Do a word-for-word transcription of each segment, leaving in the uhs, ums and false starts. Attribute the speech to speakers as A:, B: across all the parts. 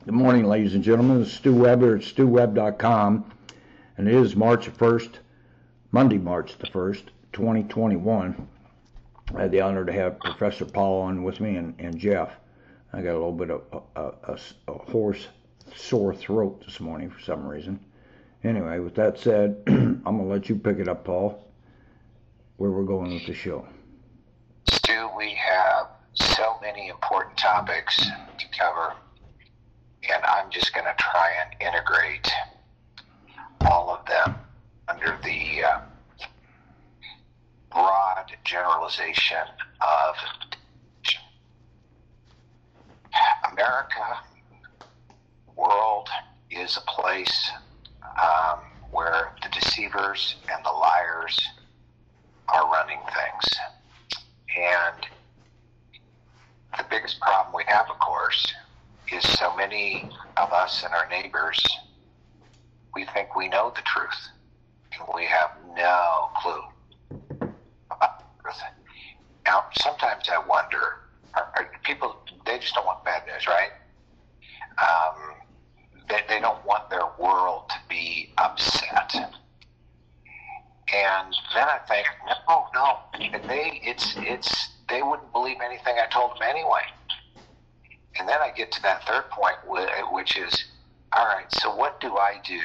A: Good morning, ladies and gentlemen. This is Stu Weber at stu web dot com, and it is March first, Monday, March the first, twenty twenty-one. I had the honor to have Professor Paul on with me and, and Jeff. I got a little bit of a, a, a hoarse, sore throat this morning for some reason. Anyway, with that said, I'm going to let you pick it up, Paul, where we're going with the show.
B: Stu, we have so many important topics to cover, and I'm just going to try and integrate all of them under the uh, broad generalization of America. World is a place um, where the deceivers and the liars are running things. And the biggest problem we have, of course, is so many of us and our neighbors, we think we know the truth, and we have no clue about the truth. Now, sometimes I wonder, are, are people, they just don't want bad news, right? Um, they, they don't want their world to be upset. And then I think, no, no, they, it's, it's, they wouldn't believe anything I told them anyway. And then I get to that third point, which is, all right, so what do I do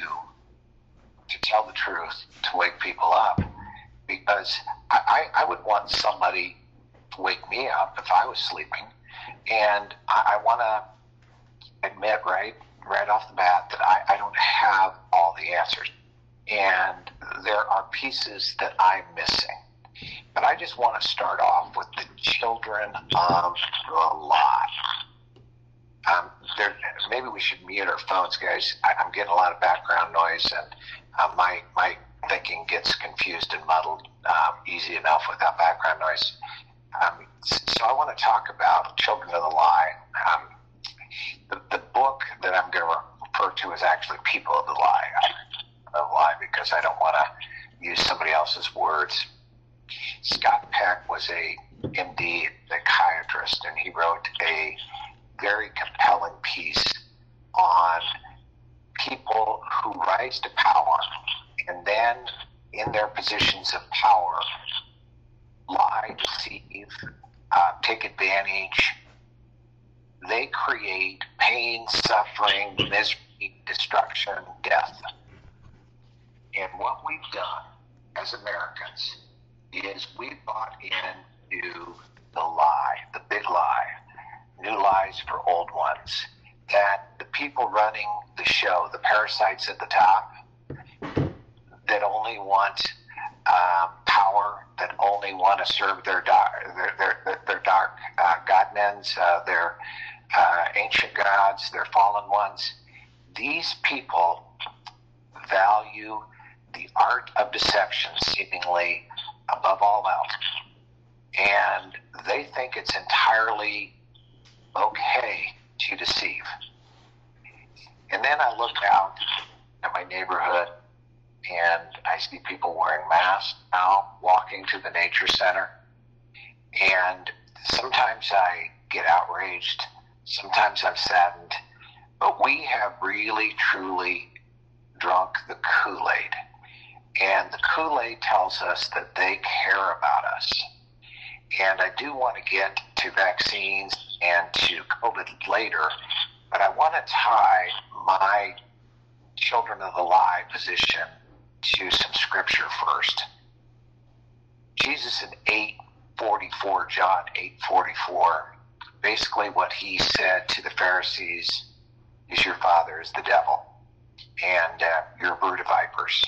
B: to tell the truth, to wake people up? Because I, I would want somebody to wake me up if I was sleeping. And I, I want to admit right, right off the bat that I, I don't have all the answers. And there are pieces that I'm missing. But I just want to start off with the children of the lie. Um, there, maybe we should mute our phones, guys. I, I'm getting a lot of background noise, and uh, my my thinking gets confused and muddled um, easy enough without background noise. Um, so I want to talk about Children of the Lie. Um, the, the book that I'm going to refer to is actually People of the Lie. I, of lie because I don't want to use somebody else's words. Scott Peck was a M D psychiatrist, and he wrote a very compelling piece on people who rise to power and then in their positions of power lie, deceive, uh, take advantage. They create pain, suffering, misery, destruction, death. And what we've done as Americans is we bought into the lie, the big lie, new lies for old ones, that the people running the show, the parasites at the top, that only want um, power, that only want to serve their dark, their, their, their dark uh, godmen's, uh, their uh, ancient gods, their fallen ones. These people value the art of deception seemingly above all else. And they think it's entirely okay to deceive. And then I look out at my neighborhood and I see people wearing masks now, walking to the nature center. And sometimes I get outraged, sometimes I'm saddened, but we have really, truly drunk the Kool-Aid. And the Kool-Aid tells us that they care about us. And I do want to get to vaccines and to COVID later, but I want to tie my Children of the Lie position to some scripture first. Jesus in eight forty-four, John eight forty-four, basically what he said to the Pharisees is, your father is the devil, and uh, you're a brood of vipers.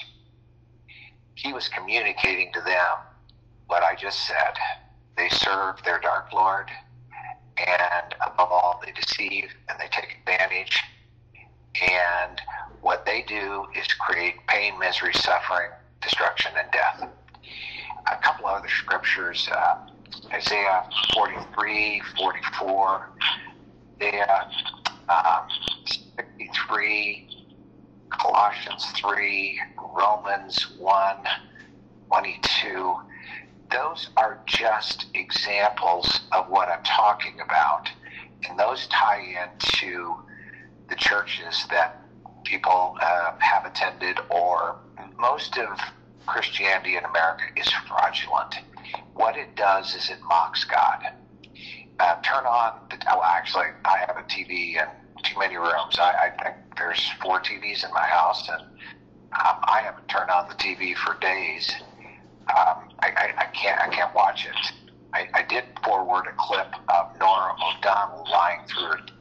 B: He was communicating to them what I just said. They serve their dark lord, and above all, they deceive and they take advantage. And what they do is create pain, misery, suffering, destruction, and death. A couple other scriptures, uh, Isaiah forty-three, forty-four, Isaiah um, sixty-three, Colossians three, Romans one, twenty-two. Those are just examples of what I'm talking about, and those tie into the churches that people uh, have attended, or most of Christianity in America is fraudulent. What it does is it mocks God. Uh, turn on, the, well, actually, I have a T V in too many rooms. I, I think there's four T Vs in my house, and um, I haven't turned on the T V for days. Um, I, I, I can't I can't watch it. I, I did forward a clip of Nora O'Donnell lying through it,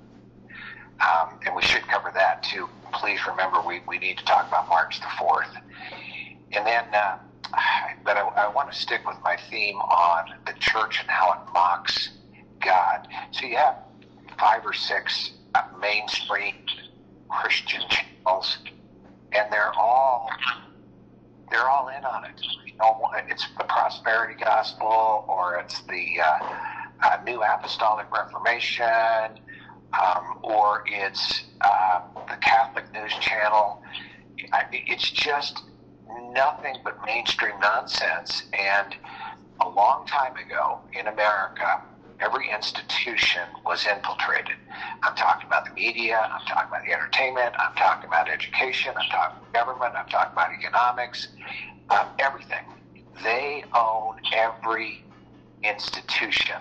B: um, and we should cover that too. Please remember, we, we need to talk about March the fourth. And then, uh, but I, I want to stick with my theme on the church and how it mocks God. So you have five or six uh, mainstream Christian channels, and they're all they're all in on it. You know, it's the prosperity gospel, or it's the uh, uh, New Apostolic Reformation, um, or it's uh, the Catholic News Channel. I, it's just nothing but mainstream nonsense. And a long time ago in America, every institution was infiltrated. I'm talking about the media, I'm talking about the entertainment, I'm talking about education, I'm talking about government, I'm talking about economics, um, everything. They own every institution.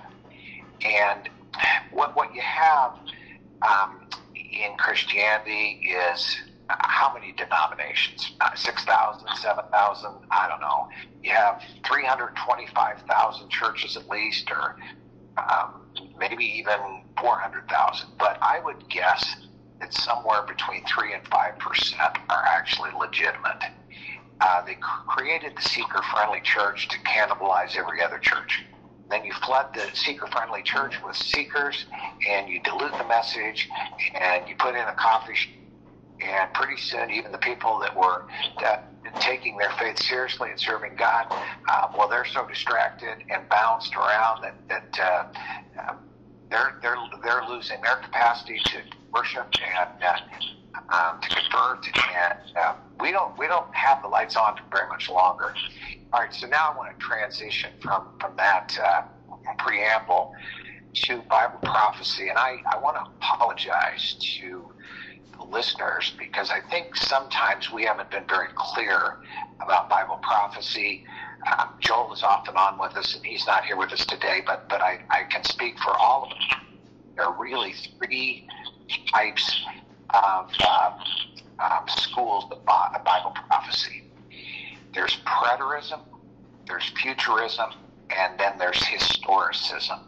B: And what, what you have um, in Christianity is how many denominations? Uh, six thousand, seven thousand, I don't know. You have three hundred twenty-five thousand churches at least, or um, maybe even four hundred thousand. But I would guess that somewhere between three and five percent are actually legitimate. Uh, they created the seeker-friendly church to cannibalize every other church. Then you flood the seeker-friendly church with seekers, and you dilute the message, and you put in a coffee shop. And pretty soon, even the people that were uh, taking their faith seriously and serving God, uh, well, they're so distracted and bounced around that that uh, uh, they're they're they're losing their capacity to worship and uh, um, to convert. And uh, we don't we don't have the lights on for very much longer. All right, so now I want to transition from from that uh, preamble to Bible prophecy, and I I want to apologize to listeners, because I think sometimes we haven't been very clear about Bible prophecy. Um, Joel is off and on with us, and he's not here with us today, but but I, I can speak for all of them. There are really three types of uh, um, schools of Bible prophecy. There's preterism, there's futurism, and then there's historicism.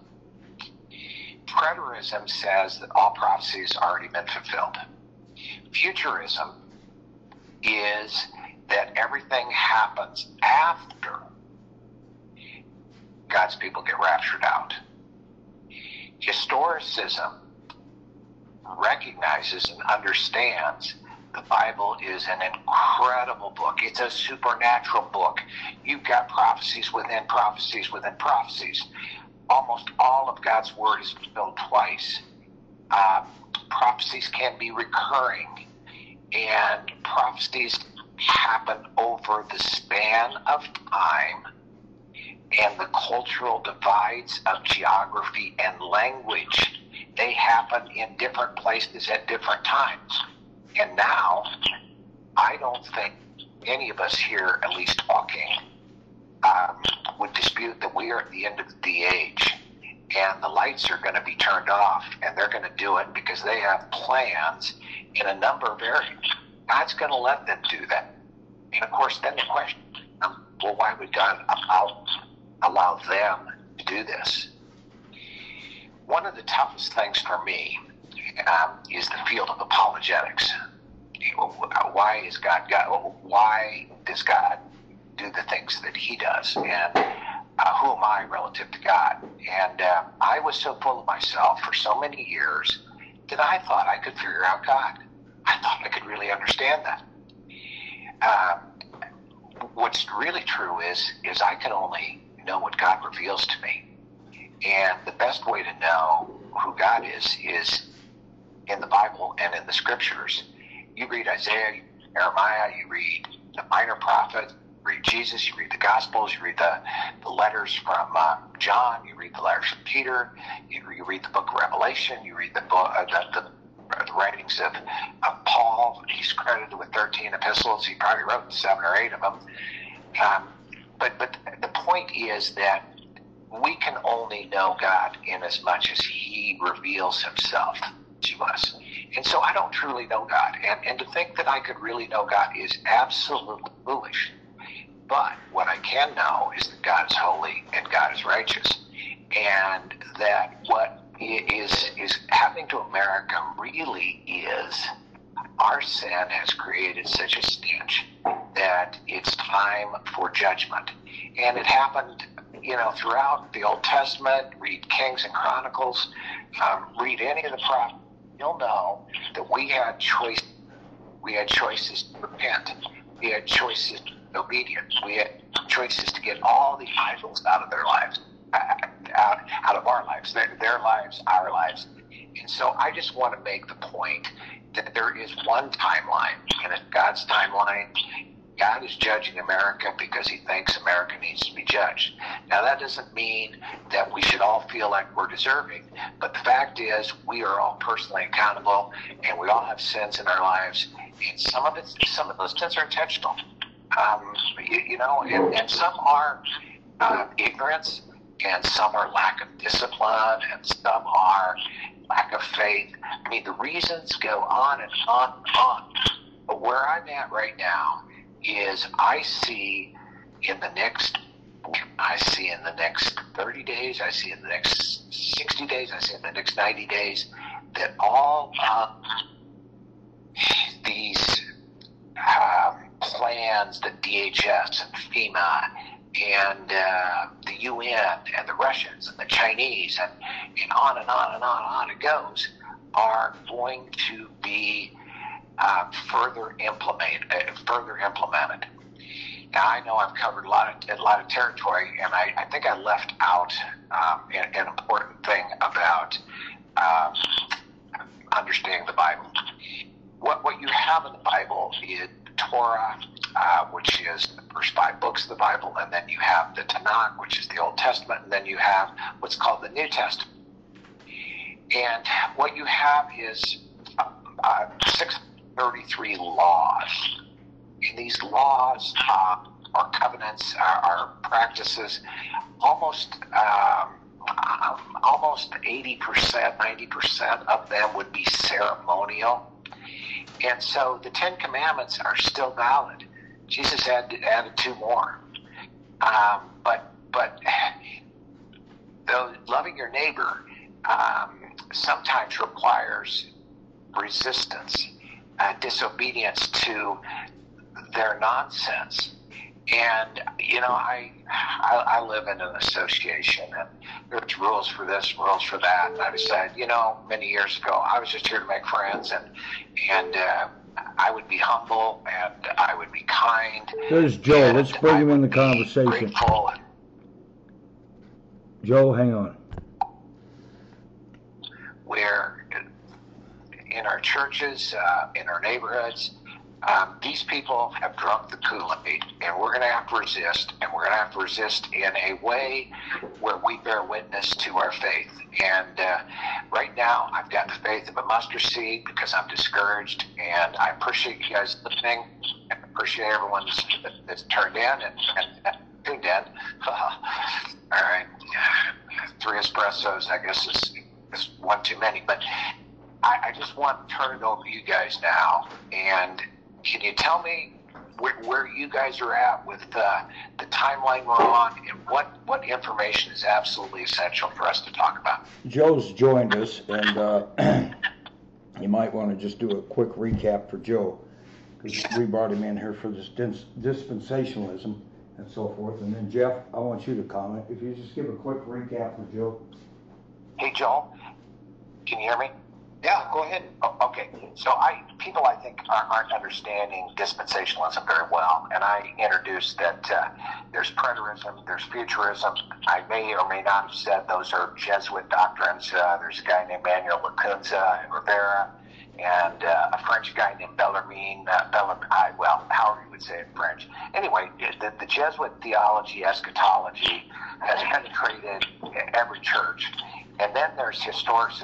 B: Preterism says that all prophecy has already been fulfilled. Futurism is that everything happens after God's people get raptured out. Historicism recognizes and understands the Bible is an incredible book. It's a supernatural book. You've got prophecies within prophecies within prophecies. Almost all of God's word is fulfilled twice. Uh, prophecies can be recurring, and prophecies happen over the span of time and the cultural divides of geography and language. They happen in different places at different times. And now, I don't think any of us here, at least talking, um, would dispute that we are at the end of the age. And the lights are going to be turned off, and they're going to do it because they have plans in a number of areas. God's going to let them do that. And of course, then the question, um, well, why would God allow, allow them to do this? One of the toughest things for me um, is the field of apologetics. Why is God, God? Why does God do the things that He does? And Uh, who am I relative to God? And uh, I was so full of myself for so many years that I thought I could figure out God. I thought I could really understand that. Uh, what's really true is, is I can only know what God reveals to me. And the best way to know who God is, is in the Bible and in the Scriptures. You read Isaiah, you read Jeremiah, you read the minor prophets, read Jesus, you read the Gospels, you read the, the letters from uh, John, you read the letters from Peter, you, you read the book of Revelation, you read the book, uh, the, the the writings of, of Paul. He's credited with thirteen epistles. He probably wrote seven or eight of them. Um, but but the point is that we can only know God in as much as He reveals Himself to us. And so I don't truly know God. And, and to think that I could really know God is absolutely foolish. But what I can know is that God is holy and God is righteous. And that what is, is happening to America really is our sin has created such a stench that it's time for judgment. And it happened, you know, throughout the Old Testament. Read Kings and Chronicles, um, read any of the prophets. You'll know that we had choice. We had choices to repent. We had choices to be obedient. We had choices to get all the idols out of their lives, out, out of our lives, their, their lives, our lives. And so I just want to make the point that there is one timeline, and it's God's timeline. God is judging America because He thinks America needs to be judged. Now, that doesn't mean that we should all feel like we're deserving, but the fact is we are all personally accountable, and we all have sins in our lives, and some of it, some of those sins are intentional, um, you, you know, and, and some are uh, ignorance, and some are lack of discipline, and some are lack of faith. I mean, the reasons go on and on and on. But where I'm at right now is I see in the next, I see in the next thirty days, I see in the next sixty days, I see in the next ninety days, that all uh, these um, plans that D H S and FEMA and uh, the U N and the Russians and the Chinese and, and on and on and on and on it goes, are going to be Uh, further implement, uh, further implemented. Now, I know I've covered a lot of a lot of territory, and I, I think I left out um, an, an important thing about um, understanding the Bible. What what you have in the Bible is Torah, uh, which is the first five books of the Bible, and then you have the Tanakh, which is the Old Testament, and then you have what's called the New Testament. And what you have is uh, uh, six. thirty-three laws. And these laws uh, are covenants, are, are practices. Almost, um, um, almost eighty percent, ninety percent of them would be ceremonial. And so the Ten Commandments are still valid. Jesus had added two more. Um, but but though loving your neighbor um, sometimes requires resistance. Uh, disobedience to their nonsense. And, you know, I, I I live in an association, and there's rules for this, rules for that. And I decided, you know, many years ago, I was just here to make friends, and, and uh, I would be humble, and I would be kind.
A: There's Joe. Let's bring him in the conversation.
B: Grateful.
A: Joe, hang on.
B: Where in our churches, uh, in our neighborhoods, um, these people have drunk the Kool-Aid, and we're going to have to resist, and we're going to have to resist in a way where we bear witness to our faith. And uh, right now, I've got the faith of a mustard seed because I'm discouraged, and I appreciate you guys listening, and appreciate everyone that's, that's turned in and, and, and tuned in. All right, three espressos, I guess, is, is one too many, but I, I just want to turn it over to you guys now, and can you tell me where, where you guys are at with uh, the timeline we're on, and what, what information is absolutely essential for us to talk about?
A: Joe's joined us, and uh, you might want to just do a quick recap for Joe, because we brought him in here for this dis- dispensationalism and so forth. And then Jeff, I want you to comment. If you just give a quick recap for Joe.
B: Hey, Joel, can you hear me?
C: Yeah, go ahead.
B: Oh, okay. So I people, I think, aren't, aren't understanding dispensationalism very well. And I introduced that uh, there's preterism, there's futurism. I may or may not have said those are Jesuit doctrines. Uh, there's a guy named Manuel Lacunza and Rivera, and uh, a French guy named Bellarmine. Uh, Bellarmine, I, well, however you would say it in French. Anyway, the, the Jesuit theology, eschatology, has penetrated every church. And then there's historicism.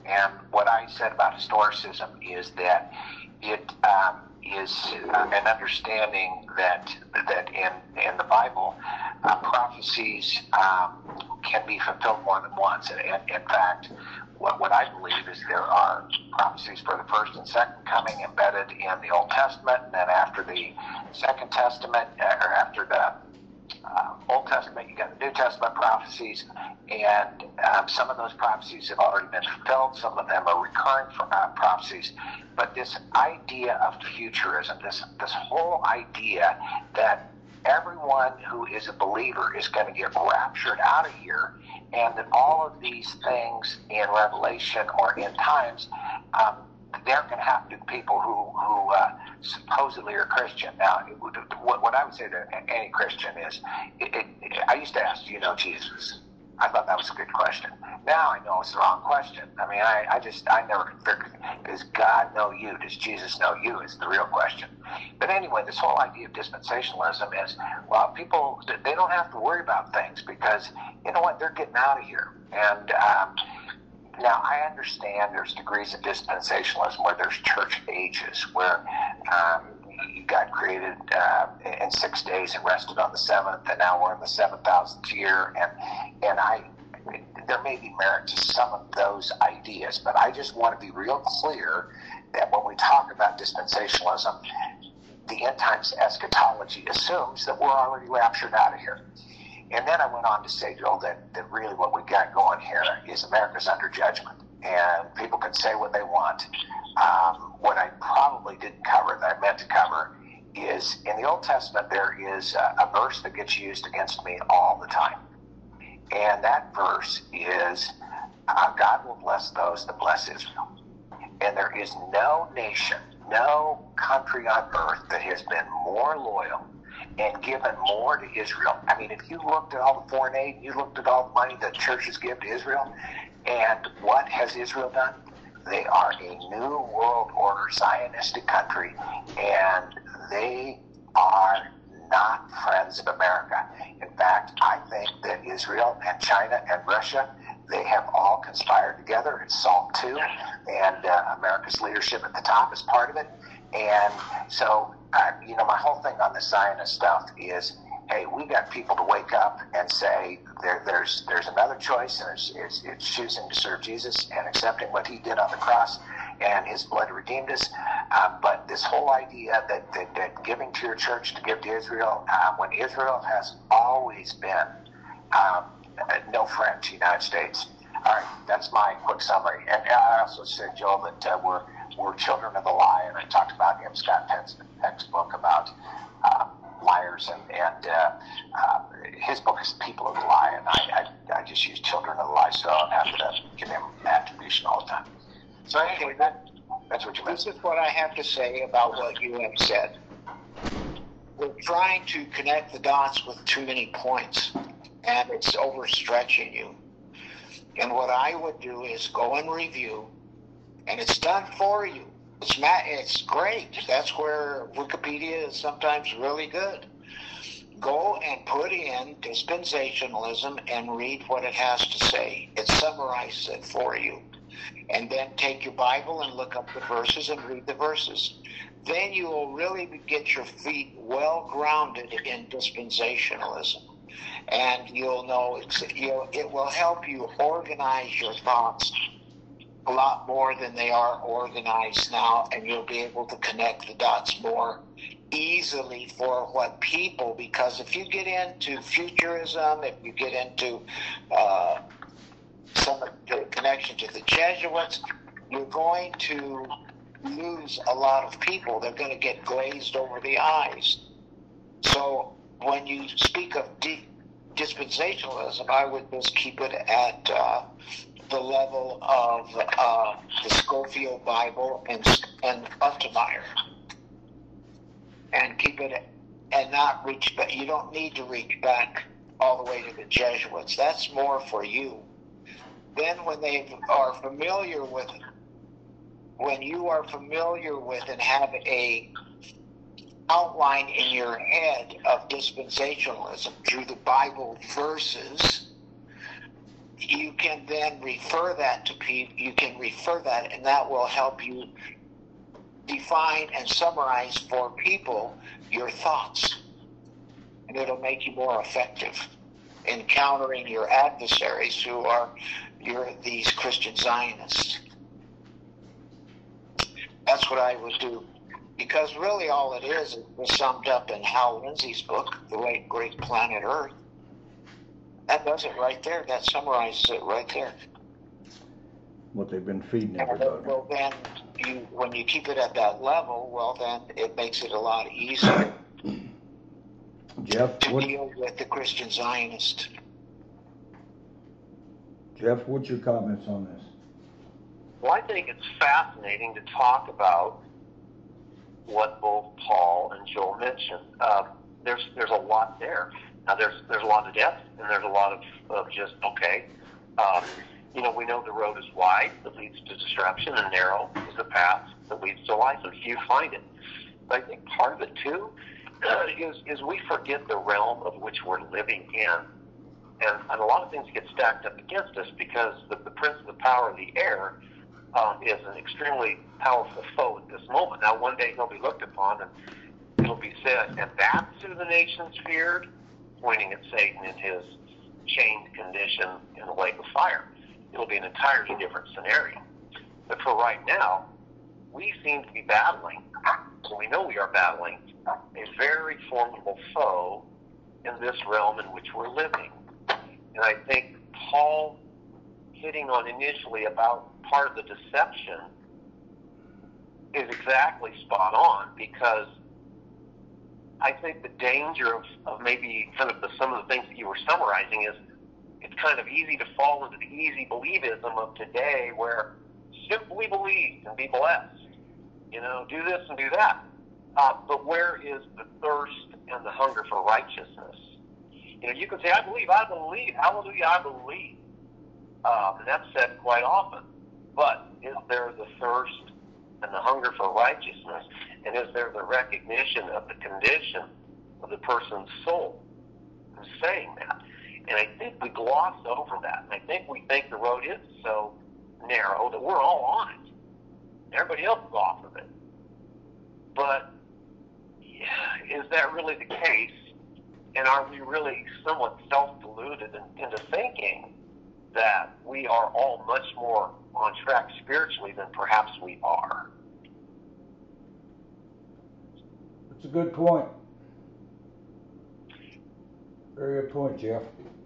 B: And what I said about historicism is that it um, is uh, an understanding that that in in the Bible, uh, prophecies um, can be fulfilled more than once. And, and in fact, what what I believe is there are prophecies for the first and second coming embedded in the Old Testament, and then after the Second Testament, or after the Uh, Old Testament, you got the New Testament prophecies, and um, some of those prophecies have already been fulfilled. Some of them are recurring for, uh, prophecies. But this idea of futurism, this this whole idea that everyone who is a believer is going to get raptured out of here, and that all of these things in Revelation or in times, um, they're going to happen to people who who uh, supposedly are Christian. Now, it would, what, what I would say to any Christian is, it, it, I used to ask, do you know Jesus? I thought that was a good question. Now I know it's the wrong question. I mean, I, I just, I never figured, does God know you? Does Jesus know you is the real question. But anyway, this whole idea of dispensationalism is, well, people, they don't have to worry about things because, you know what, they're getting out of here. And, um, Now, I understand there's degrees of dispensationalism where there's church ages, where um, God created uh, in six days and rested on the seventh, and now we're in the seven thousandth year. And and I, there may be merit to some of those ideas, but I just want to be real clear that when we talk about dispensationalism, the end times eschatology assumes that we're already raptured out of here. And then I went on to say, Joel, that, that really what we got going here is America's under judgment. And people can say what they want. Um, what I probably didn't cover, that I meant to cover, is in the Old Testament there is a, a verse that gets used against me all the time. And that verse is, uh, God will bless those that bless Israel. And there is no nation, no country on earth that has been more loyal and given more to Israel. I mean, if you looked at all the foreign aid, you looked at all the money that churches give to Israel, and what has Israel done? They are a new world order Zionistic country, and they are not friends of America. In fact, I think that Israel and China and Russia, they have all conspired together. It's SALT two, and uh, America's leadership at the top is part of it. And so, uh, you know, my whole thing on the Zionist stuff is, hey, we got people to wake up and say there, there's there's another choice, and it's, it's, it's choosing to serve Jesus and accepting what he did on the cross, and his blood redeemed us. Uh, but this whole idea that, that, that giving to your church to give to Israel, uh, when Israel has always been um, no friend to the United States. All right, that's my quick summary. And I also said, Joel, that uh, we're we're children of the lie, and I talked about M. Scott Peck's book about uh, liars, and, and uh, uh, his book is People of the Lie, and I, I, I just use children of the lie, so I'm happy to give him attribution all the time. So anyway, that, that's what you meant.
C: This is what I have to say about what you have said. We're trying to connect the dots with too many points, and it's overstretching you. And what I would do is go and review, and it's done for you. It's ma- it's great. That's where Wikipedia is sometimes really good. Go and put in dispensationalism and read what it has to say. It summarizes it for you. And then take your Bible and look up the verses and read the verses. Then you will really get your feet well grounded in dispensationalism. And you'll know it's, you'll, it will help you organize your thoughts a lot more than they are organized now, and you'll be able to connect the dots more easily for what people, because if you get into futurism, if you get into uh, some connection to the Jesuits, you're going to lose a lot of people. They're going to get glazed over the eyes. So when you speak of di- dispensationalism, I would just keep it at uh, the level of uh, the Scofield Bible and and Untermeyer, and keep it, and not reach back. You don't need to reach back all the way to the Jesuits. That's more for you. Then when they are familiar with, when you are familiar with and have a outline in your head of dispensationalism through the Bible verses, you can then refer that to people. You can refer that, and that will help you define and summarize for people your thoughts, and it'll make you more effective in countering your adversaries who are your these Christian Zionists. That's what I would do, because really all it is is summed up in Hal Lindsey's book, The Late Great Planet Earth. That does it right there. That summarizes it right there.
A: What they've been feeding
C: And
A: everybody.
C: then, well, then you, when you keep it at that level, well, then it makes it a lot easier
A: Jeff,
C: to
A: what,
C: deal with the Christian Zionist.
A: Jeff, what's your comments on this?
D: Well, I think it's fascinating to talk about what both Paul and Joel mentioned. Um, there's there's a lot there. Now, there's there's a lot of depth, and there's a lot of, of just, okay. Um, you know, we know the road is wide that leads to destruction, and narrow is the path that leads to life, and few find it. But I think part of it, too, uh, is, is we forget the realm of which we're living in. And, and a lot of things get stacked up against us because the, the prince of the power of the air um, is an extremely powerful foe at this moment. Now, one day he'll be looked upon, and it'll be said, and that's who the nations feared, pointing at Satan in his chained condition in the lake of fire. It'll be an entirely different scenario. But for right now, we seem to be battling, so we know we are battling, a very formidable foe in this realm in which we're living. And I think Paul hitting on initially about part of the deception is exactly spot on, because I think the danger of, of maybe kind of the, some of the things that you were summarizing is it's kind of easy to fall into the easy believism of today, where simply believe and be blessed. You know, do this and do that. Uh, but where is the thirst and the hunger for righteousness? You know, you can say, I believe, I believe, hallelujah, I believe. Um, and that's said quite often. But is there the thirst and the hunger for righteousness? And is there the recognition of the condition of the person's soul who's saying that? And I think we gloss over that. And I think we think the road is so narrow that we're all on it. Everybody else is off of it. But yeah, is that really the case? And are we really somewhat self-deluded into thinking that we are all much more on track spiritually than perhaps we are?
A: That's a good point. Very good point, Jeff.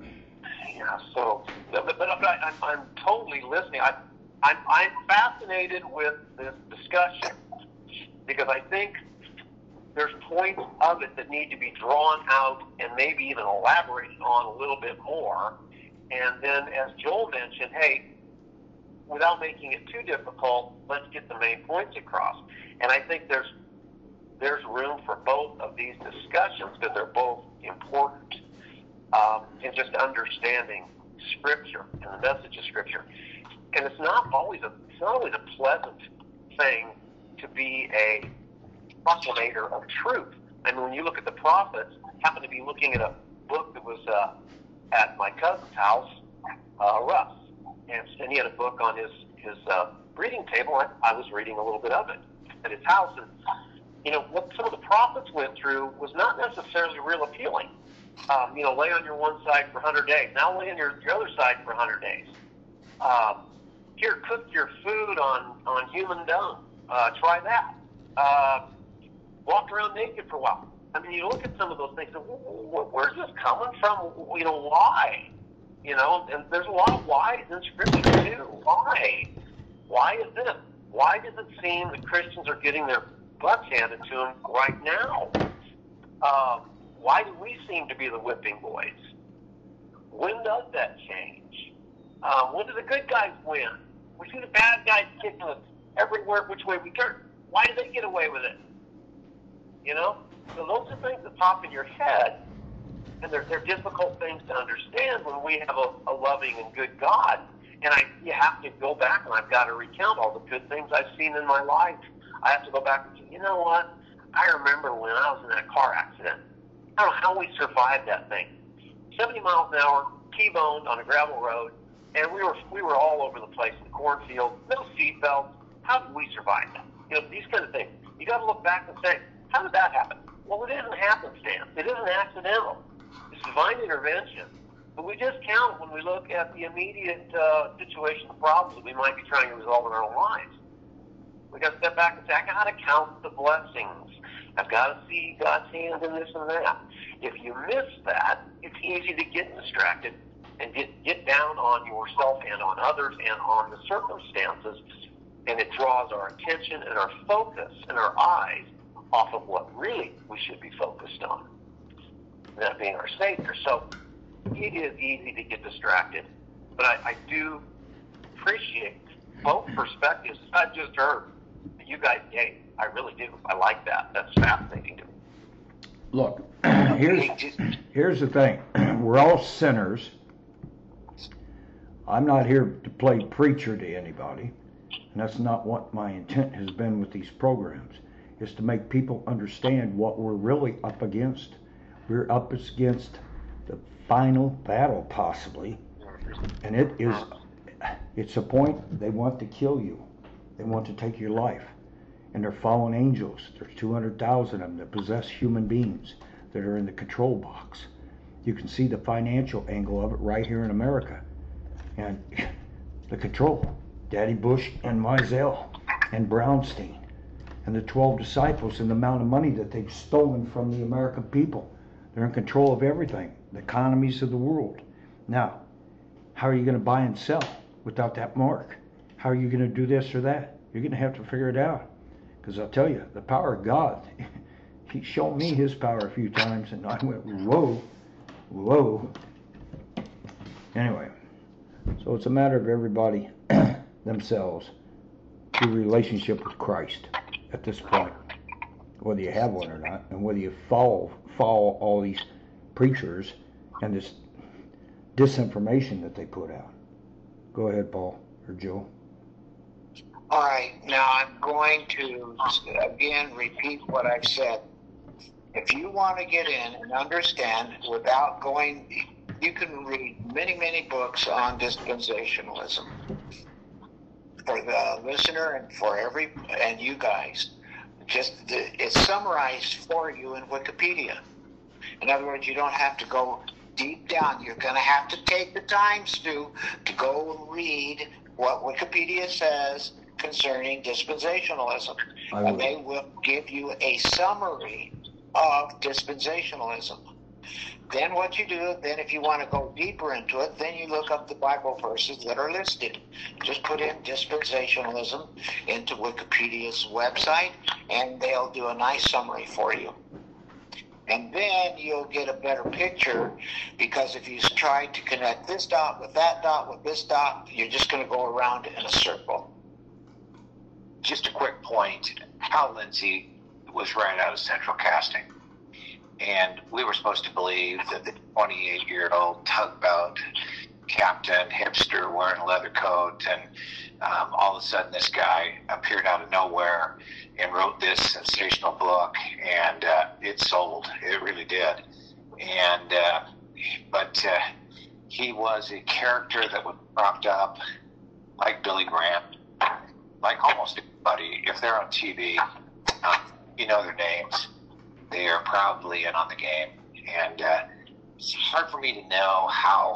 D: Yeah, so, but, but, but I, I'm, I'm totally listening. I, I'm, I'm fascinated with this discussion because I think there's points of it that need to be drawn out and maybe even elaborated on a little bit more. And then, as Joel mentioned, hey, without making it too difficult, let's get the main points across. And I think there's there's room for both of these discussions because they're both important um, in just understanding Scripture and the message of Scripture. And it's not always a it's not always a pleasant thing to be a proclamator of truth. I mean, when you look at the prophets, I happen to be looking at a book that was uh, at my cousin's house, uh, Russ, and, and he had a book on his his uh, reading table. I, I was reading a little bit of it at his house, and you know what some of the prophets went through was not necessarily real appealing. Um, you know, lay on your one side for one hundred days. Now lay on your, your other side for one hundred days. Um, here, cook your food on on human dung. Uh, try that. Uh, walk around naked for a while. I mean, you look at some of those things, and where's this coming from? You know, why? You know, and there's a lot of whys in Scripture, too. Why? Why is this? Why does it seem that Christians are getting their butts handed to them right now? Um, why do we seem to be the whipping boys? When does that change? Um, when do the good guys win? We see the bad guys kicking us everywhere which way we turn. Why do they get away with it? You know? So those are things that pop in your head, and they're, they're difficult things to understand when we have a, a loving and good God. And I, you have to go back, and I've got to recount all the good things I've seen in my life. I have to go back and say, you know what? I remember when I was in that car accident. I don't know how we survived that thing. seventy miles an hour, T-boned on a gravel road, and we were we were all over the place in the cornfield, no seatbelts. How did we survive that? You know, these kind of things. You got to look back and say, how did that happen? Well, it isn't happenstance. It isn't accidental. It's divine intervention. But we discount when we look at the immediate uh, situation, the problems that we might be trying to resolve in our own lives. We got to step back and say, I got to count the blessings. I've got to see God's hand in this and that. If you miss that, it's easy to get distracted and get, get down on yourself and on others and on the circumstances, and it draws our attention and our focus and our eyes off of what really we should be focused on, that being our Savior. So it is easy to get distracted, but I, I do appreciate both perspectives I just heard that you guys gave. I really do. I like that. That's fascinating to me.
A: Look, here's here's the thing. We're all sinners. I'm not here to play preacher to anybody, and that's not what my intent has been with these programs, is to make people understand what we're really up against. We're up against the final battle, possibly, and it is, it's a point they want to kill you. They want to take your life. And they're fallen angels. There's two hundred thousand of them that possess human beings that are in the control box. You can see the financial angle of it right here in America. And the control. Daddy Bush and Mizell and Brownstein and the twelve disciples and the amount of money that they've stolen from the American people. They're in control of everything, the economies of the world. Now, how are you going to buy and sell without that mark? How are you going to do this or that? You're going to have to figure it out. Because I'll tell you, the power of God, He showed me His power a few times, and I went, whoa, whoa. Anyway, so it's a matter of everybody themselves, your relationship with Christ at this point, whether you have one or not, and whether you follow, follow all these preachers and this disinformation that they put out. Go ahead, Paul, or Joe.
C: All right, now I'm going to, again, repeat what I've said. If you want to get in and understand without going, you can read many, many books on dispensationalism. For the listener and for every, and you guys, just it's summarized for you in Wikipedia. In other words, you don't have to go deep down. You're going to have to take the time, Stu, to go read what Wikipedia says concerning dispensationalism, and they will give you a summary of dispensationalism. Then what you do, then if you want to go deeper into it, then you look up the Bible verses that are listed. Just put in dispensationalism into Wikipedia's website, and they'll do a nice summary for you. And then you'll get a better picture, because if you try to connect this dot with that dot with this dot, you're just going to go around in a circle.
B: Just a quick point. Hal Lindsey was right out of Central Casting. And we were supposed to believe that the twenty-eight-year-old tugboat captain, hipster, wearing a leather coat, and um, all of a sudden this guy appeared out of nowhere and wrote this sensational book, and uh, it sold. It really did. And uh, but uh, he was a character that was propped up like Billy Graham, like almost everybody. If they're on T V, um, you know their names. They are probably in on the game. And uh, it's hard for me to know how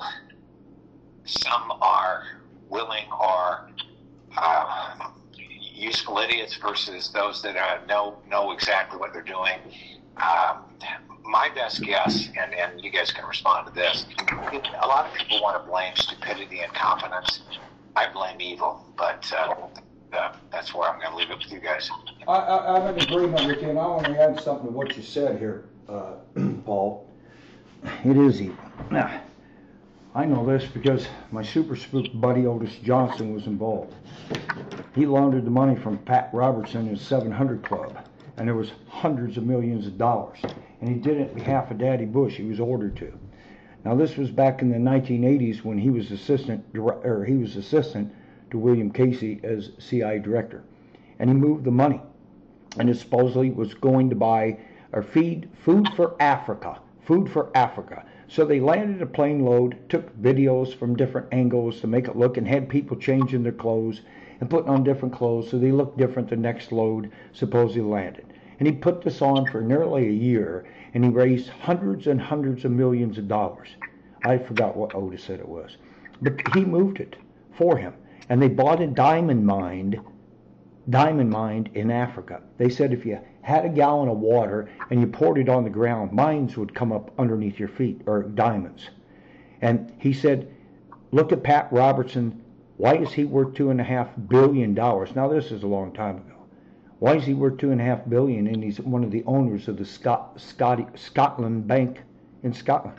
B: some are willing or uh, useful idiots versus those that uh, know know exactly what they're doing. Um, my best guess, and, and you guys can respond to this, a lot of people want to blame stupidity and incompetence. I blame evil, but uh, uh, that's where I'm going to leave it with you guys.
A: I, I, I'm in agreement with you, and I want to add something to what you said here, uh, Paul. It is evil. Now, I know this because my super spook buddy Otis Johnson was involved. He laundered the money from Pat Robertson in his seven hundred Club, and there was hundreds of millions of dollars. And he did it on behalf of Daddy Bush. He was ordered to. Now, this was back in the nineteen eighties when he was assistant, or he was assistant to William Casey as C I A director, and he moved the money, and it supposedly was going to buy or feed food for Africa food for Africa. So they landed a plane load, took videos from different angles to make it look, and had people changing their clothes and putting on different clothes so they looked different the next load supposedly landed. And he put this on for nearly a year, and he raised hundreds and hundreds of millions of dollars. I forgot what Otis said it was. But he moved it for him. And they bought a diamond mine, diamond mine in Africa. They said if you had a gallon of water and you poured it on the ground, mines would come up underneath your feet, or diamonds. And he said, look at Pat Robertson. Why is he worth two and a half billion dollars? Now this is a long time ago. Why is he worth two and a half billion? And he's one of the owners of the Scot- Scotty, Scotland Bank in Scotland.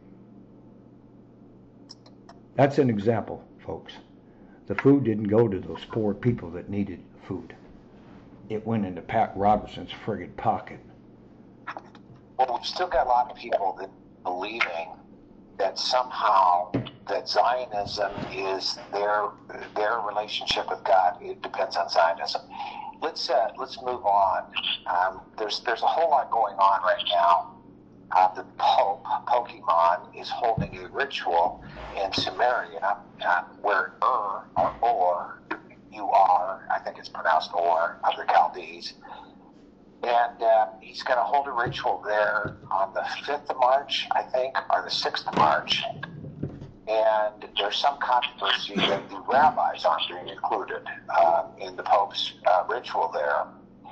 A: That's an example, folks. The food didn't go to those poor people that needed food. It went into Pat Robertson's friggin' pocket.
B: Well, we've still got a lot of people that believing that somehow that Zionism is their their relationship with God. It depends on Zionism. Let's uh, let's move on. Um, there's there's a whole lot going on right now. Uh, the Pope, Pokemon, is holding a ritual in Sumeria uh, where Ur, or Or, you are, I think it's pronounced Or, of the Chaldees. And uh, he's going to hold a ritual there on the fifth of March, I think, or the sixth of March. And there's some controversy that the rabbis aren't being included uh, in the Pope's uh, ritual there.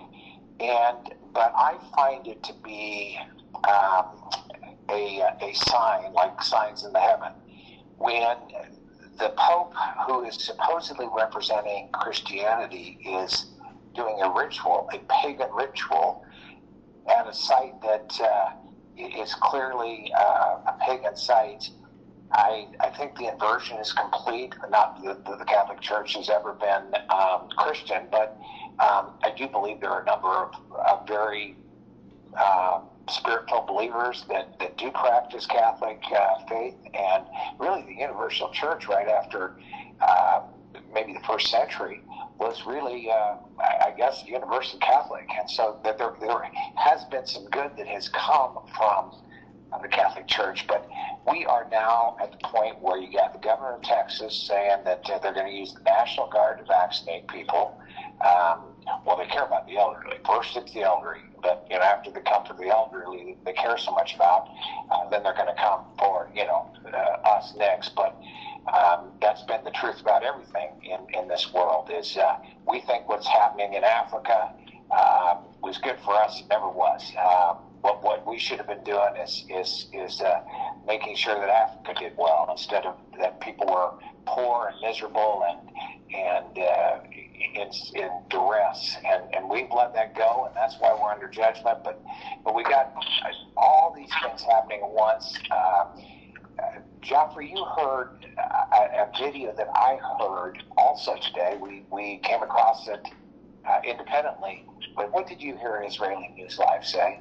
B: And but I find it to be um, a a sign, like signs in the heaven, when the Pope, who is supposedly representing Christianity, is doing a ritual, a pagan ritual, at a site that uh, is clearly uh, a pagan site. I, I think the inversion is complete. Not that the, the Catholic Church has ever been um, Christian, but um, I do believe there are a number of, of very uh, spiritual believers that, that do practice Catholic uh, faith, and really the Universal Church right after uh, maybe the first century was really, uh, I, I guess, universal Catholic. And so that there, there has been some good that has come from the Catholic Church, but we are now at the point where you got the governor of Texas saying that uh, they're going to use the National Guard to vaccinate people. Um, well, they care about the elderly. First, it's the elderly, but you know, after the comfort of the elderly, they care so much about, uh, then they're going to come for you know uh, us next. But um, that's been the truth about everything in in this world. Is uh, we think what's happening in Africa uh, was good for us. It never was. Um, What what we should have been doing is is is uh, making sure that Africa did well, instead of that people were poor and miserable and and uh, in, in duress. And and we've let that go, and that's why we're under judgment. But but we got all these things happening at once. Uh, uh, Joffrey, you heard a, a video that I heard also today. We we came across it uh, independently. But what did you hear Israeli News Live say?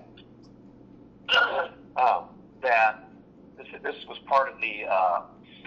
D: um, that this, this was part of the, uh,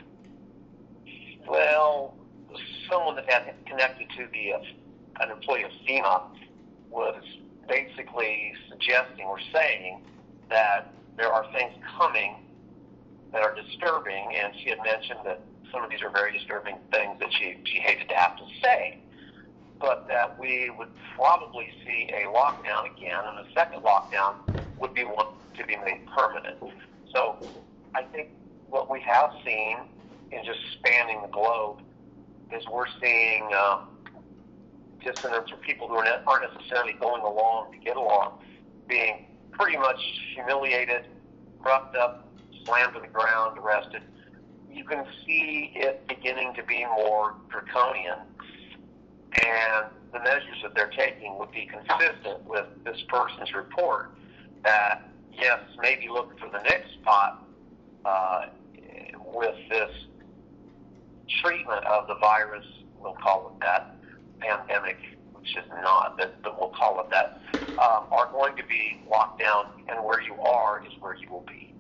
D: well, someone that had connected to the uh, an employee of FEMA was basically suggesting or saying that there are things coming that are disturbing, and she had mentioned that some of these are very disturbing things that she, she hated to have to say, but that we would probably see a lockdown again, and the second lockdown would be one to be made permanent. So I think what we have seen in just spanning the globe is we're seeing um, dissonance, or people who are not, aren't necessarily going along to get along, being pretty much humiliated, roughed up, slammed to the ground, arrested. You can see it beginning to be more draconian, and the measures that they're taking would be consistent with this person's report that, yes, maybe look for the next spot uh, with this treatment of the virus, we'll call it that, pandemic, which is not, but, but we'll call it that, um, are going to be locked down, and where you are is where you will be.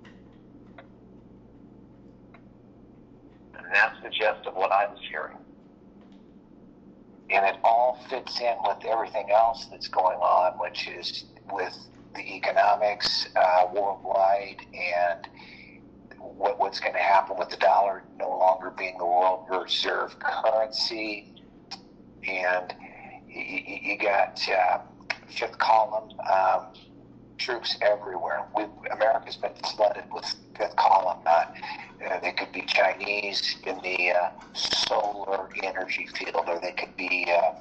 D: And that's the gist of what I was hearing.
B: And it all fits in with everything else that's going on, which is with the economics uh, worldwide and what, what's going to happen with the dollar no longer being the world reserve currency. And you, you got uh, fifth column um, troops everywhere. We've, America's been flooded with fifth column. Uh, uh, they could be Chinese in the uh, solar energy field, or they could be uh,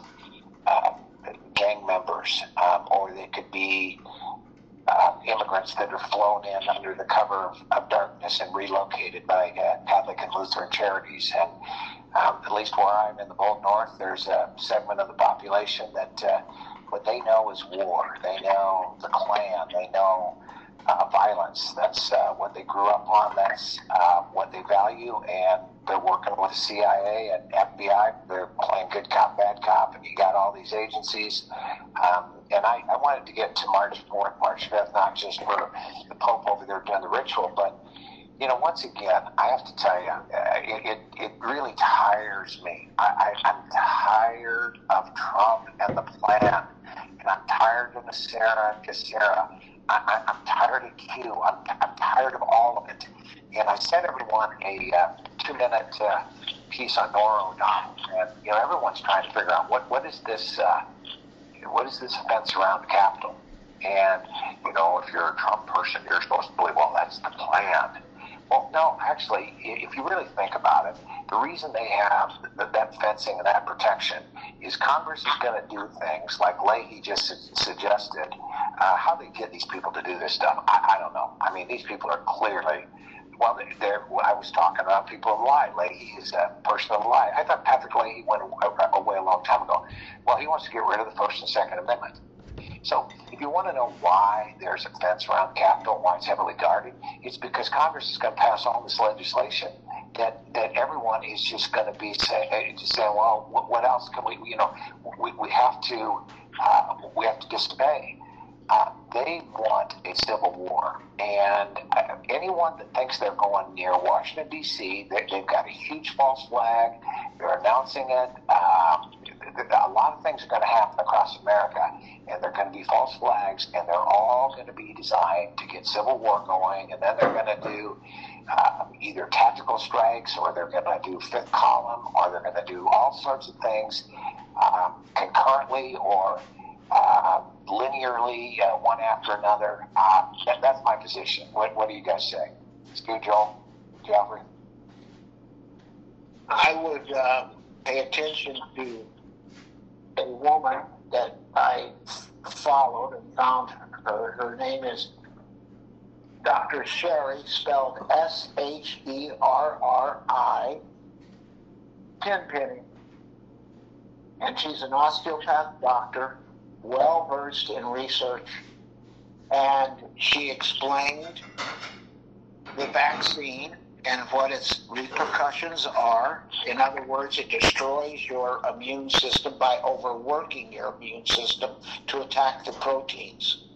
B: uh, gang members, um, or they could be uh, immigrants that are flown in under the cover of, of darkness and relocated by uh, Catholic and Lutheran charities. And um, at least where I'm in the Bold North, there's a segment of the population that uh, what they know is war. They know the Klan. They know uh, violence. That's uh, what they grew up on. That's uh, what they value. And they're working with the C I A and F B I. They're playing good cop, bad cop. And you got all these agencies. Um, and I, I wanted to get to March fourth, March fifth, not just for the Pope over there doing the ritual, but you know, once again, I have to tell you, uh, it, it, it really tires me. I, I, I'm tired of Trump and the plan. And I'm tired of Sarah and Sarah. I, I, I'm tired of Q. I'm, I'm tired of all of it. And I sent everyone a uh, two-minute uh, piece on Norah O'Donnell. And, you know, everyone's trying to figure out what, what is this uh, what is this offense around the Capitol? And, you know, if you're a Trump person, you're supposed to believe, well, that's the plan. Well, no, actually, if you really think about it, the reason they have that fencing and that protection is Congress is going to do things like Leahy just su- suggested. Uh, how they get these people to do this stuff, I, I don't know. I mean, these people are clearly, well, they, they're, I was talking about people of lie. Leahy is a person of lie. I thought Patrick Leahy went away a long time ago. Well, he wants to get rid of the First and Second Amendment. So if you want to know why there's a fence around the Capitol, why it's heavily guarded, it's because Congress is going to pass all this legislation that, that everyone is just going to be say, just saying, well, what, what else can we, you know, we, we have to, uh, we have to disobey. Uh, they want a civil war. And uh, anyone that thinks they're going near Washington, D C, they, they've got a huge false flag. They're announcing it. Um, a lot of things are going to happen across America, and they're going to be false flags, and they're all going to be designed to get civil war going, and then they're going to do uh, either tactical strikes, or they're going to do fifth column, or they're going to do all sorts of things um, concurrently or uh, linearly, uh, one after another. Uh, that, that's my position. What, what do you guys say? Stu, Joel, Geoffrey?
C: I would uh, pay attention to a woman that I followed and found her. Her name is Doctor Sherry, spelled S H E R R I, Tenpenny. And she's an osteopath doctor, well versed in research. And she explained the vaccine and what its repercussions are. In other words, it destroys your immune system by overworking your immune system to attack the proteins.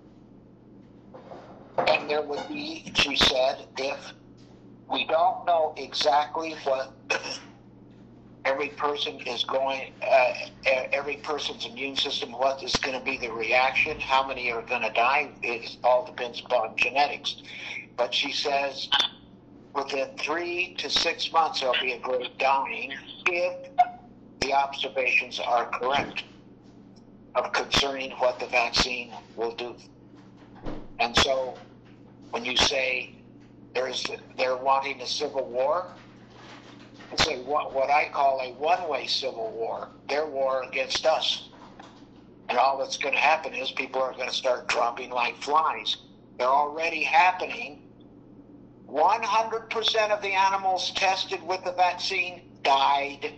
C: And there would be, she said, if we don't know exactly what every person is going, uh, every person's immune system, what is going to be the reaction, how many are going to die, it all depends upon genetics. But she says, within three to six months, there'll be a great dying if the observations are correct of concerning what the vaccine will do. And so, when you say there's they're wanting a civil war, it's a what, what I call a one-way civil war. Their war against us, and all that's going to happen is people are going to start dropping like flies. They're already happening. one hundred percent of the animals tested with the vaccine died.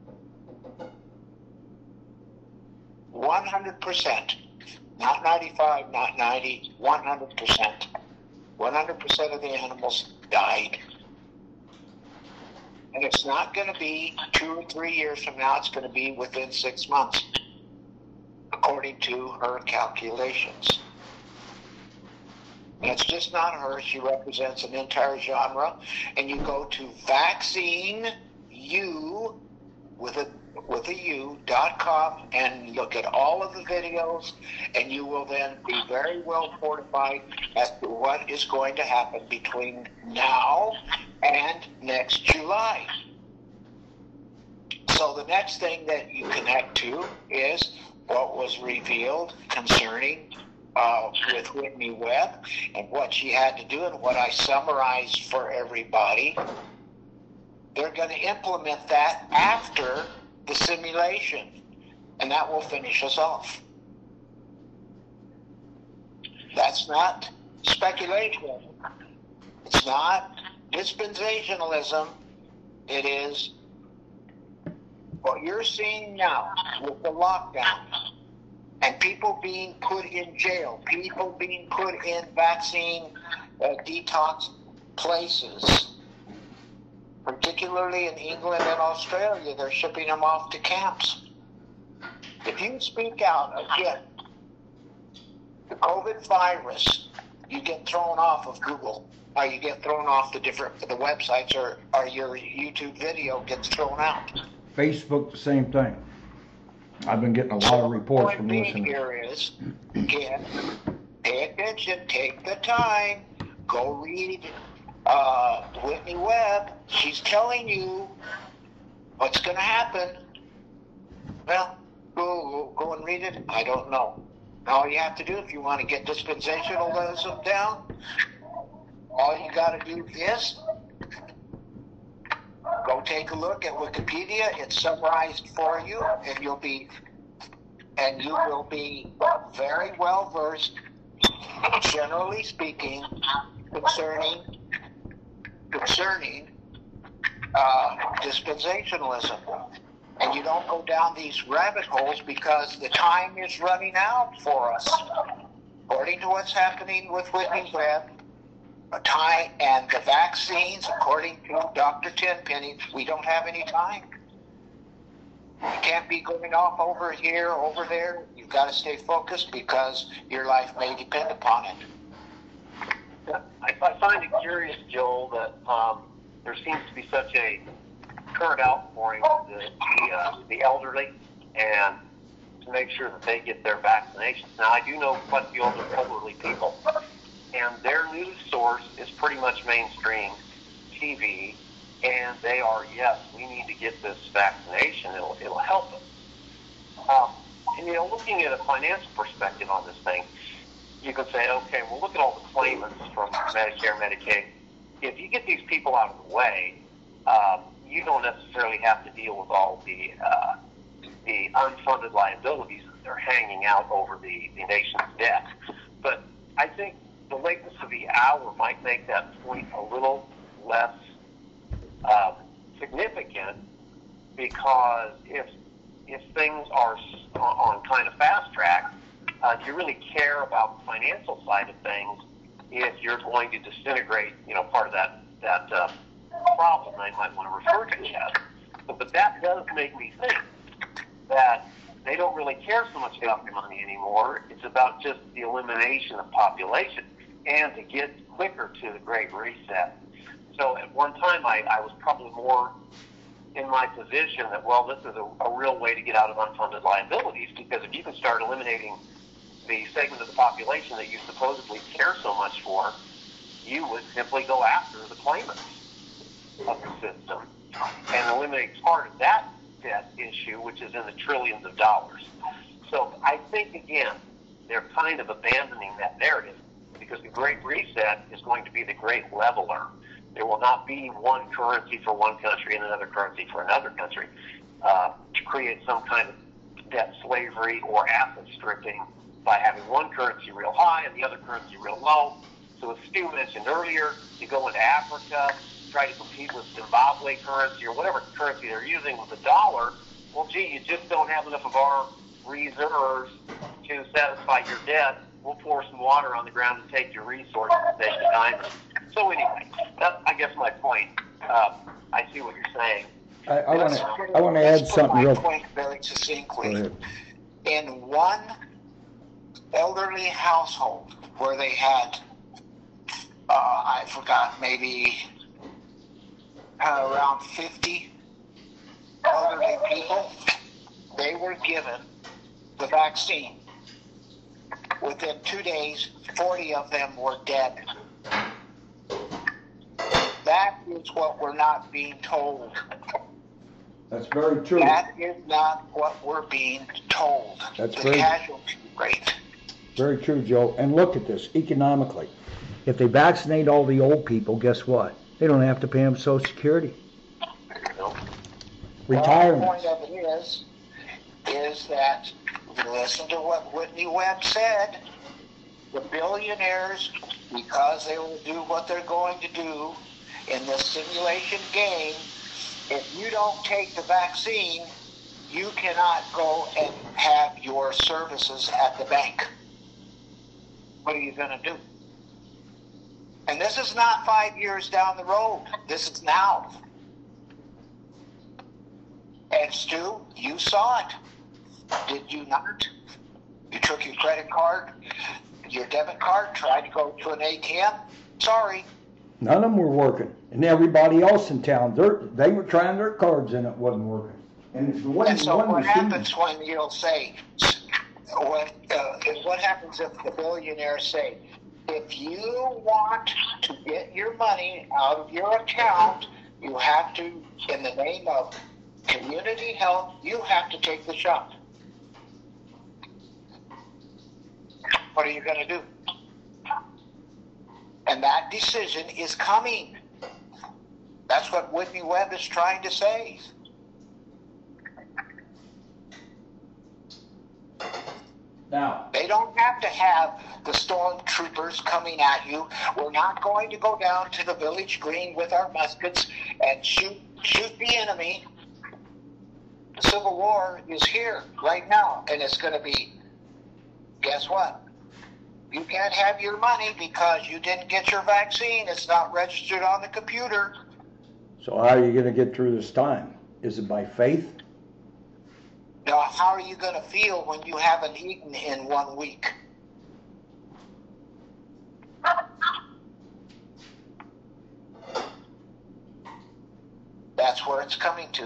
C: one hundred percent. Not ninety-five, not ninety, one hundred percent. one hundred percent of the animals died. And it's not going to be two or three years from now. It's going to be within six months, according to her calculations. And it's just not her. She represents an entire genre. And you go to Vaccine U with a with a U, dot com, and look at all of the videos, and you will then be very well fortified as to what is going to happen between now and next July. So the next thing that you connect to is what was revealed concerning uh, with Whitney Webb and what she had to do and what I summarized for everybody. They're going to implement that after the simulation, and that will finish us off. That's not speculation. It's not dispensationalism. It is what you're seeing now with the lockdown and people being put in jail, people being put in vaccine uh, detox places. Particularly in England and Australia, they're shipping them off to camps. If you speak out again, the COVID virus, you get thrown off of Google, or you get thrown off the different the websites, or, or your YouTube video gets thrown out.
A: Facebook, the same thing. I've been getting a lot of reports from
C: listening.
A: listening.
C: Here is, again, pay attention, take the time, go read Uh, Whitney Webb. She's telling you what's going to happen. Well, go, go go and read it. I don't know. All you have to do if you want to get dispensationalism down, all you got to do is go take a look at Wikipedia. It's summarized for you, and you'll be and you will be very well versed, generally speaking, concerning. concerning uh, dispensationalism. And you don't go down these rabbit holes because the time is running out for us. According to what's happening with Whitney Webb, a time and the vaccines, according to Doctor Tenpenny, we don't have any time. You can't be going off over here, over there. You've got to stay focused because your life may depend upon it.
D: I, I find it curious, Joel, that um, there seems to be such a current outpouring of the, the, uh, the elderly and to make sure that they get their vaccinations. Now, I do know quite a few older, elderly people, and their news source is pretty much mainstream T V, and they are, yes, we need to get this vaccination. It'll, it'll help us. Um, and, you know, looking at a financial perspective on this thing, you can say, okay, well, look at all the claimants from Medicare, Medicaid. If you get these people out of the way, um, you don't necessarily have to deal with all the uh, the unfunded liabilities that are hanging out over the, the nation's debt. But I think the lateness of the hour might make that point a little less uh, significant, because if if things are on, on kind of fast track, Uh, do you really care about the financial side of things if you're going to disintegrate, you know, part of that that uh, problem I might want to refer to it as? But, but that does make me think that they don't really care so much about your money anymore. It's about just the elimination of population and to get quicker to the Great Reset. So at one time I, I was probably more in my position that, well, this is a, a real way to get out of unfunded liabilities, because if you can start eliminating the segment of the population that you supposedly care so much for, you would simply go after the claimants of the system and eliminate part of that debt issue, which is in the trillions of dollars. So I think, again, they're kind of abandoning that narrative, because the Great Reset is going to be the great leveler. There will not be one currency for one country and another currency for another country uh, to create some kind of debt slavery or asset stripping by having one currency real high and the other currency real low. So as Stu mentioned earlier, you go into Africa, try to compete with Zimbabwe currency or whatever currency they're using with the dollar. Well, gee, you just don't have enough of our reserves to satisfy your debt. We'll pour some water on the ground and take your resources and take the diamonds. So anyway, that's, I guess, my point. Uh, I see what you're saying.
A: I, I want to I want to add something real quick.
C: Point very succinctly. In one elderly household where they had, uh, I forgot, maybe uh, around fifty elderly people, they were given the vaccine. Within two days, forty of them were dead. That is what we're not being told.
A: That's very true.
C: That is not what we're being told.
A: That's
C: the
A: very-
C: casualty rate.
A: Very true, Joe. And look at this, economically. If they vaccinate all the old people, guess what? They don't have to pay them Social Security. Retirement.
C: Well, the point of it is, is that, listen to what Whitney Webb said, the billionaires, because they will do what they're going to do in this simulation game, if you don't take the vaccine, you cannot go and have your services at the bank. What are you going to do? And this is not five years down the road. This is now. And Stu, you saw it. Did you not? You took your credit card, your debit card, tried to go to an A T M. Sorry.
A: None of them were working. And everybody else in town, they were trying their cards and it wasn't working. And, the one,
C: And so
A: one
C: what
A: machine,
C: happens when you'll say, when, uh, what happens if the billionaires say, if you want to get your money out of your account, you have to, in the name of community health, you have to take the shot. What are you going to do? And that decision is coming. That's what Whitney Webb is trying to say.
A: now,
C: They don't have to have the stormtroopers coming at you. We're not going to go down to the village green with our muskets and shoot shoot the enemy. The Civil War is here right now, and it's going to be, guess what? You can't have your money because you didn't get your vaccine. It's not registered on the computer.
A: so how are you going to get through this time? Is it by faith?
C: Now, how are you going to feel when you haven't eaten in one week? That's where it's coming to.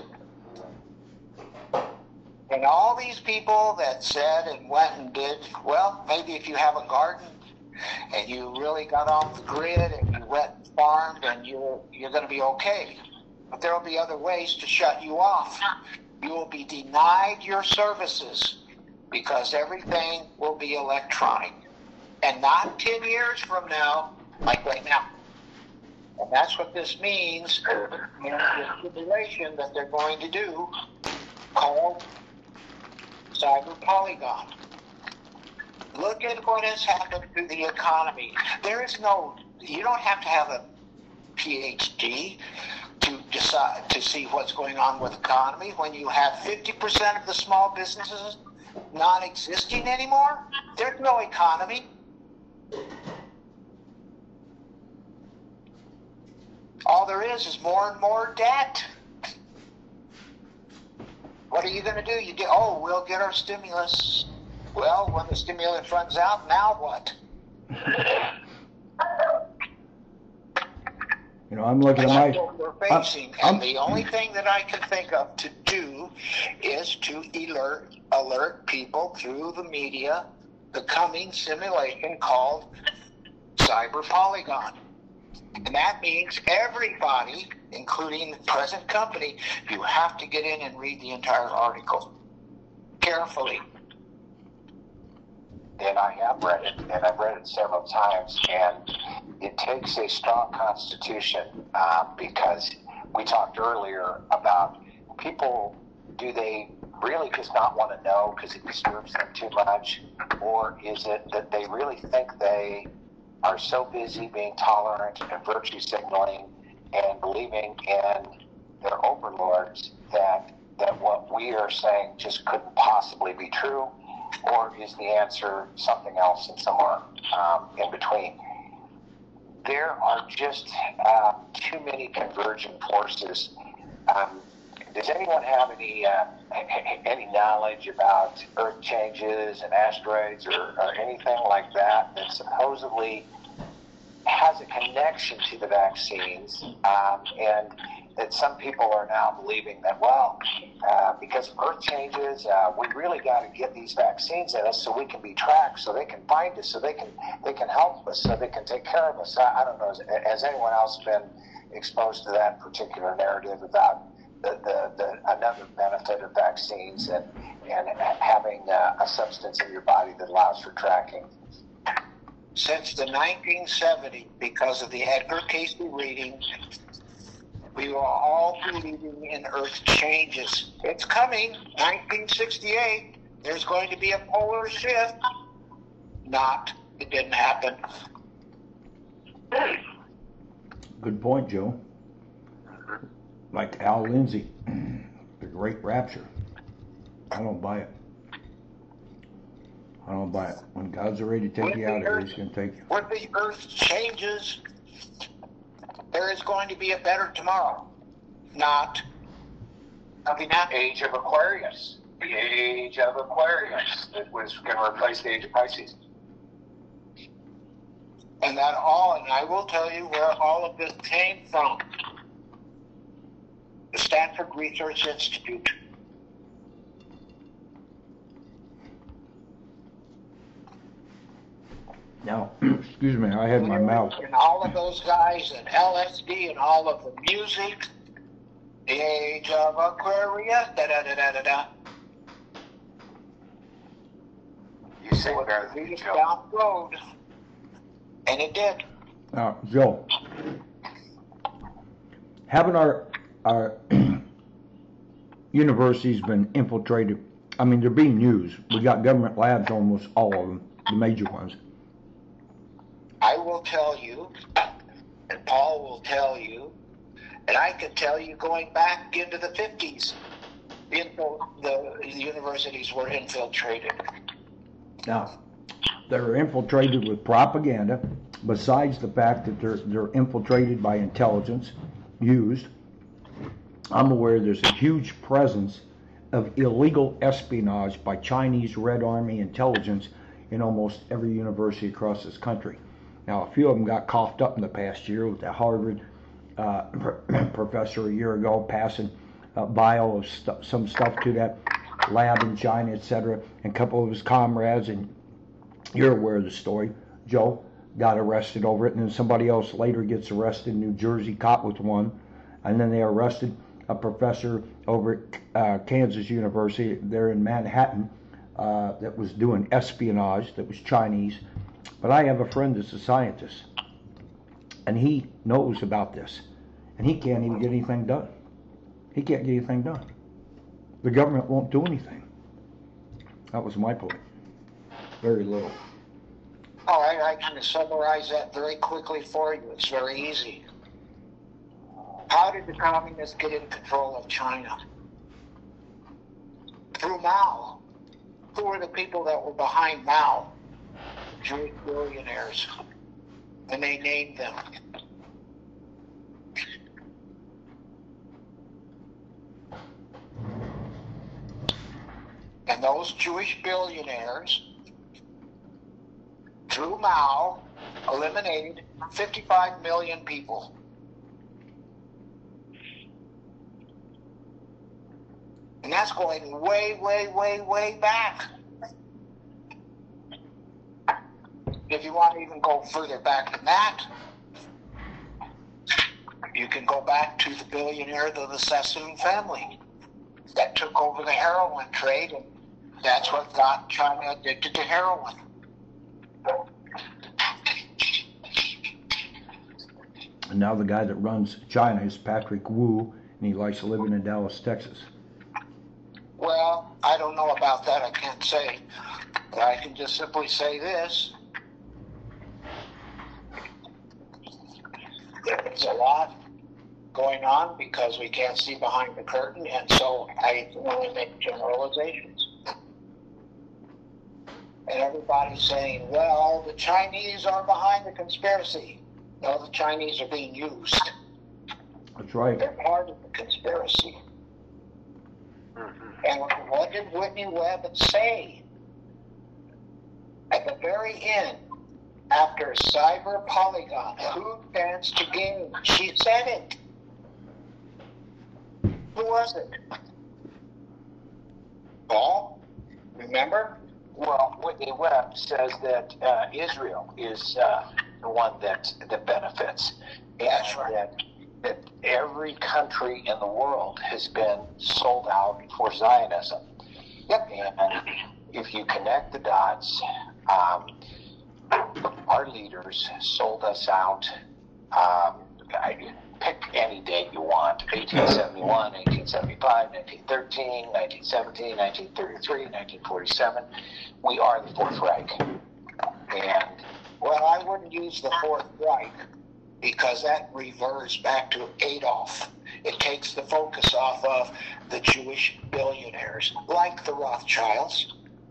C: And all these people that said and went and did, well, maybe if you have a garden and you really got off the grid and you went and farmed, and you're, you're going to be okay. But there will be other ways to shut you off. You will be denied your services because everything will be electronic. And not ten years from now, like right now. And that's what this means in the simulation that they're going to do called Cyber Polygon. Look at what has happened to the economy. There is no, you don't have to have a P H D to decide to see what's going on with the economy when you have fifty percent of the small businesses non-existing anymore. There's no economy. All there is is more and more debt. What are you going to do? You do, oh, we'll get our stimulus. Well, when the stimulus runs out, now what?
A: You know, I'm looking
C: And
A: at
C: that's
A: my...
C: what we're
A: I'm-
C: facing.
A: I'm-
C: And the only thing that I can think of to do is to alert, alert people through the media the coming simulation called Cyber Polygon. And that means everybody, including the present company, you have to get in and read the entire article carefully.
B: And I have read it, and I've read it several times, and it takes a strong constitution um, because we talked earlier about people, do they really just not want to know because it disturbs them too much, or is it that they really think they are so busy being tolerant and virtue signaling and believing in their overlords that that what we are saying just couldn't possibly be true? Or is the answer something else and somewhere um, in between? There are just uh, too many convergent forces. Um, does anyone have any uh, any knowledge about Earth changes and asteroids or, or anything like that that supposedly has a connection to the vaccines? Um, and that some people are now believing that, well, uh, because Earth changes, uh, we really got to get these vaccines in us so we can be tracked, so they can find us, so they can they can help us, so they can take care of us. I, I don't know. Has, has anyone else been exposed to that particular narrative about the, the, the another benefit of vaccines and and having uh, a substance in your body that allows for tracking?
C: Since the nineteen seventies, because of the Edgar Casey reading, we were all believing in Earth changes. It's coming, nineteen sixty-eight. There's going to be a polar shift. Not, it didn't happen.
A: Good point, Joe. Like Al Lindsay, the Great Rapture. I don't buy it. I don't buy it. When God's ready to take
C: When
A: you
C: the
A: out of here,
C: earth-
A: He's going to take you.
C: When the Earth changes, there is going to be a better tomorrow. Not, nothing happened.
B: Age of Aquarius. The age of Aquarius that was going to replace the age of Pisces.
C: And that all, and I will tell you where all of this came from. The Stanford Research Institute.
A: Now, excuse me, I had my mouth.
C: And all of those guys and L S D and all of the music. The age of Aquarius. Da da da da da da.
B: You say better than
C: Lead us
B: Joe.
C: down the road. And it did.
A: Now, Joe, haven't our our universities been infiltrated? I mean, they're being used. We got government labs, almost all of them, the major ones.
C: I will tell you, and Paul will tell you, and I can tell you going back into the fifties, the, the universities were infiltrated.
A: Now, they're infiltrated with propaganda, besides the fact that they're, they're infiltrated by intelligence, used. I'm aware there's a huge presence of illegal espionage by Chinese Red Army intelligence in almost every university across this country. Now, a few of them got coughed up in the past year with the Harvard uh, professor a year ago passing a bio of stu- some stuff to that lab in China, et cetera. And a couple of his comrades, and you're aware of the story, Joe, got arrested over it. And then somebody else later gets arrested in New Jersey, caught with one. And then they arrested a professor over at uh, Kansas University there in Manhattan uh, that was doing espionage, that was Chinese. But I have a friend that's a scientist, and he knows about this, and he can't even get anything done. He can't get anything done. The government won't do anything. That was my point. Very little.
C: All right, I can summarize that very quickly for you. It's very easy. How did the communists get in control of China? Through Mao. Who were the people that were behind Mao? Jewish billionaires. And they named them. And those Jewish billionaires, through Mao, eliminated fifty-five million people. And that's going way, way, way, way back. If you want to even go further back than that, you can go back to the billionaire of the Sassoon family that took over the heroin trade, and that's what got China addicted to heroin.
A: And now the guy that runs China is Patrick Wu, and he likes living in Dallas, Texas.
C: Well, I don't know about that, I can't say. But I can just simply say this. There's a lot going on because we can't see behind the curtain, and so I can only make generalizations. And everybody's saying, well, the Chinese are behind the conspiracy. No, the Chinese are being used.
A: That's right.
C: They're part of the conspiracy. And what did Whitney Webb say? At the very end, after Cyber Polygon, who stands to gain? She said it. Who was it? Paul? Remember?
B: Well, Whitney Webb says that uh, Israel is uh, the one that that benefits, and
C: That's right.
B: that that every country in the world has been sold out for Zionism.
C: Yep.
B: And if you connect the dots, um, our leaders sold us out. Um, I, pick any date you want, eighteen seventy-one, eighteen seventy-five, nineteen thirteen, nineteen seventeen, nineteen thirty-three, nineteen forty-seven. We are the Fourth Reich. And,
C: Well, I wouldn't use the Fourth Reich because that reverts back to Adolf. It takes the focus off of the Jewish billionaires, like the Rothschilds,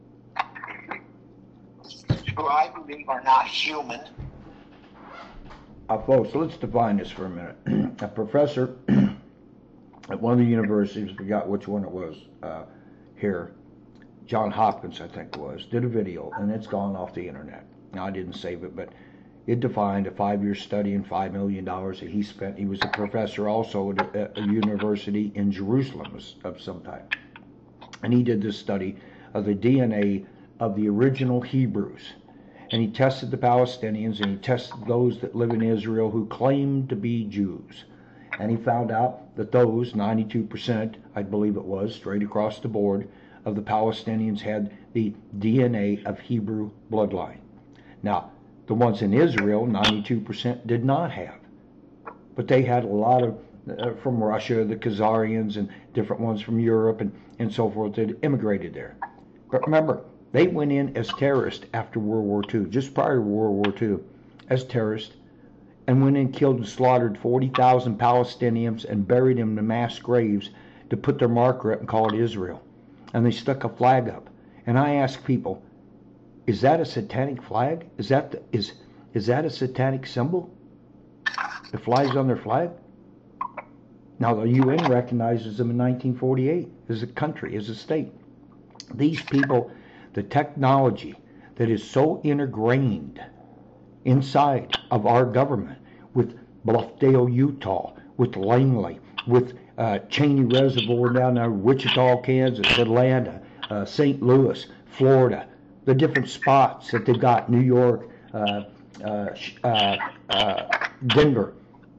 C: who I believe are not human.
A: Uh, folks, let's define this for a minute. A professor at one of the universities, forgot which one it was uh, here, John Hopkins, I think it was, did a video, and it's gone off the internet. Now, I didn't save it, but it defined a five-year study and five million dollars that he spent. He was a professor also at a, a university in Jerusalem of some type. And he did this study of the D N A of the original Hebrews. And he tested the Palestinians, and he tested those that live in Israel who claimed to be Jews. And he found out that those, ninety-two percent, I believe it was, straight across the board, of the Palestinians had the D N A of Hebrew bloodline. Now, the ones in Israel, ninety-two percent did not have. But they had a lot of, uh, from Russia, the Khazarians, and different ones from Europe, and, and so forth, that immigrated there. But remember, they went in as terrorists after World War Two, just prior to World War Two, as terrorists, and went in and killed and slaughtered forty thousand Palestinians and buried them in mass graves to put their marker up and call it Israel. And they stuck a flag up. And I ask people, is that a satanic flag? Is that the, is is that a satanic symbol? The flags on their flag? Now the U N recognizes them in nineteen forty-eight as a country, as a state. These people, the technology that is so ingrained inside of our government, with Bluffdale, Utah, with Langley, with uh, Cheney Reservoir down there, Wichita, Kansas, Atlanta, uh, Saint Louis, Florida, the different spots that they've got, New York, uh, uh, uh, uh, Denver,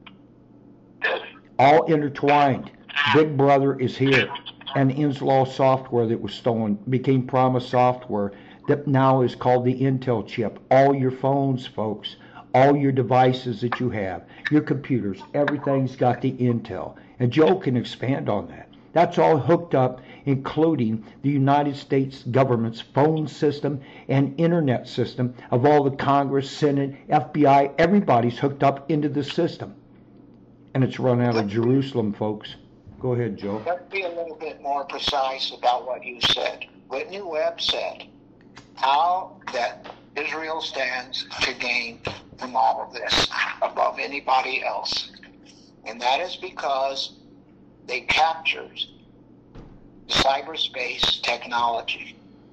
A: all intertwined. Big Brother is here. And Inslaw software that was stolen became Promise software that now is called the Intel chip. All your phones, folks, all your devices that you have, your computers, everything's got the Intel. And Joe can expand on that. That's all hooked up, including the United States government's phone system and internet system of all the Congress, Senate, F B I. Everybody's hooked up into the system. And it's run out of Jerusalem, folks. Go ahead, Joe.
C: Let's be a little bit more precise about what you said. Whitney Webb said how that Israel stands to gain from all of this above anybody else. And that is because they captured cyberspace technology.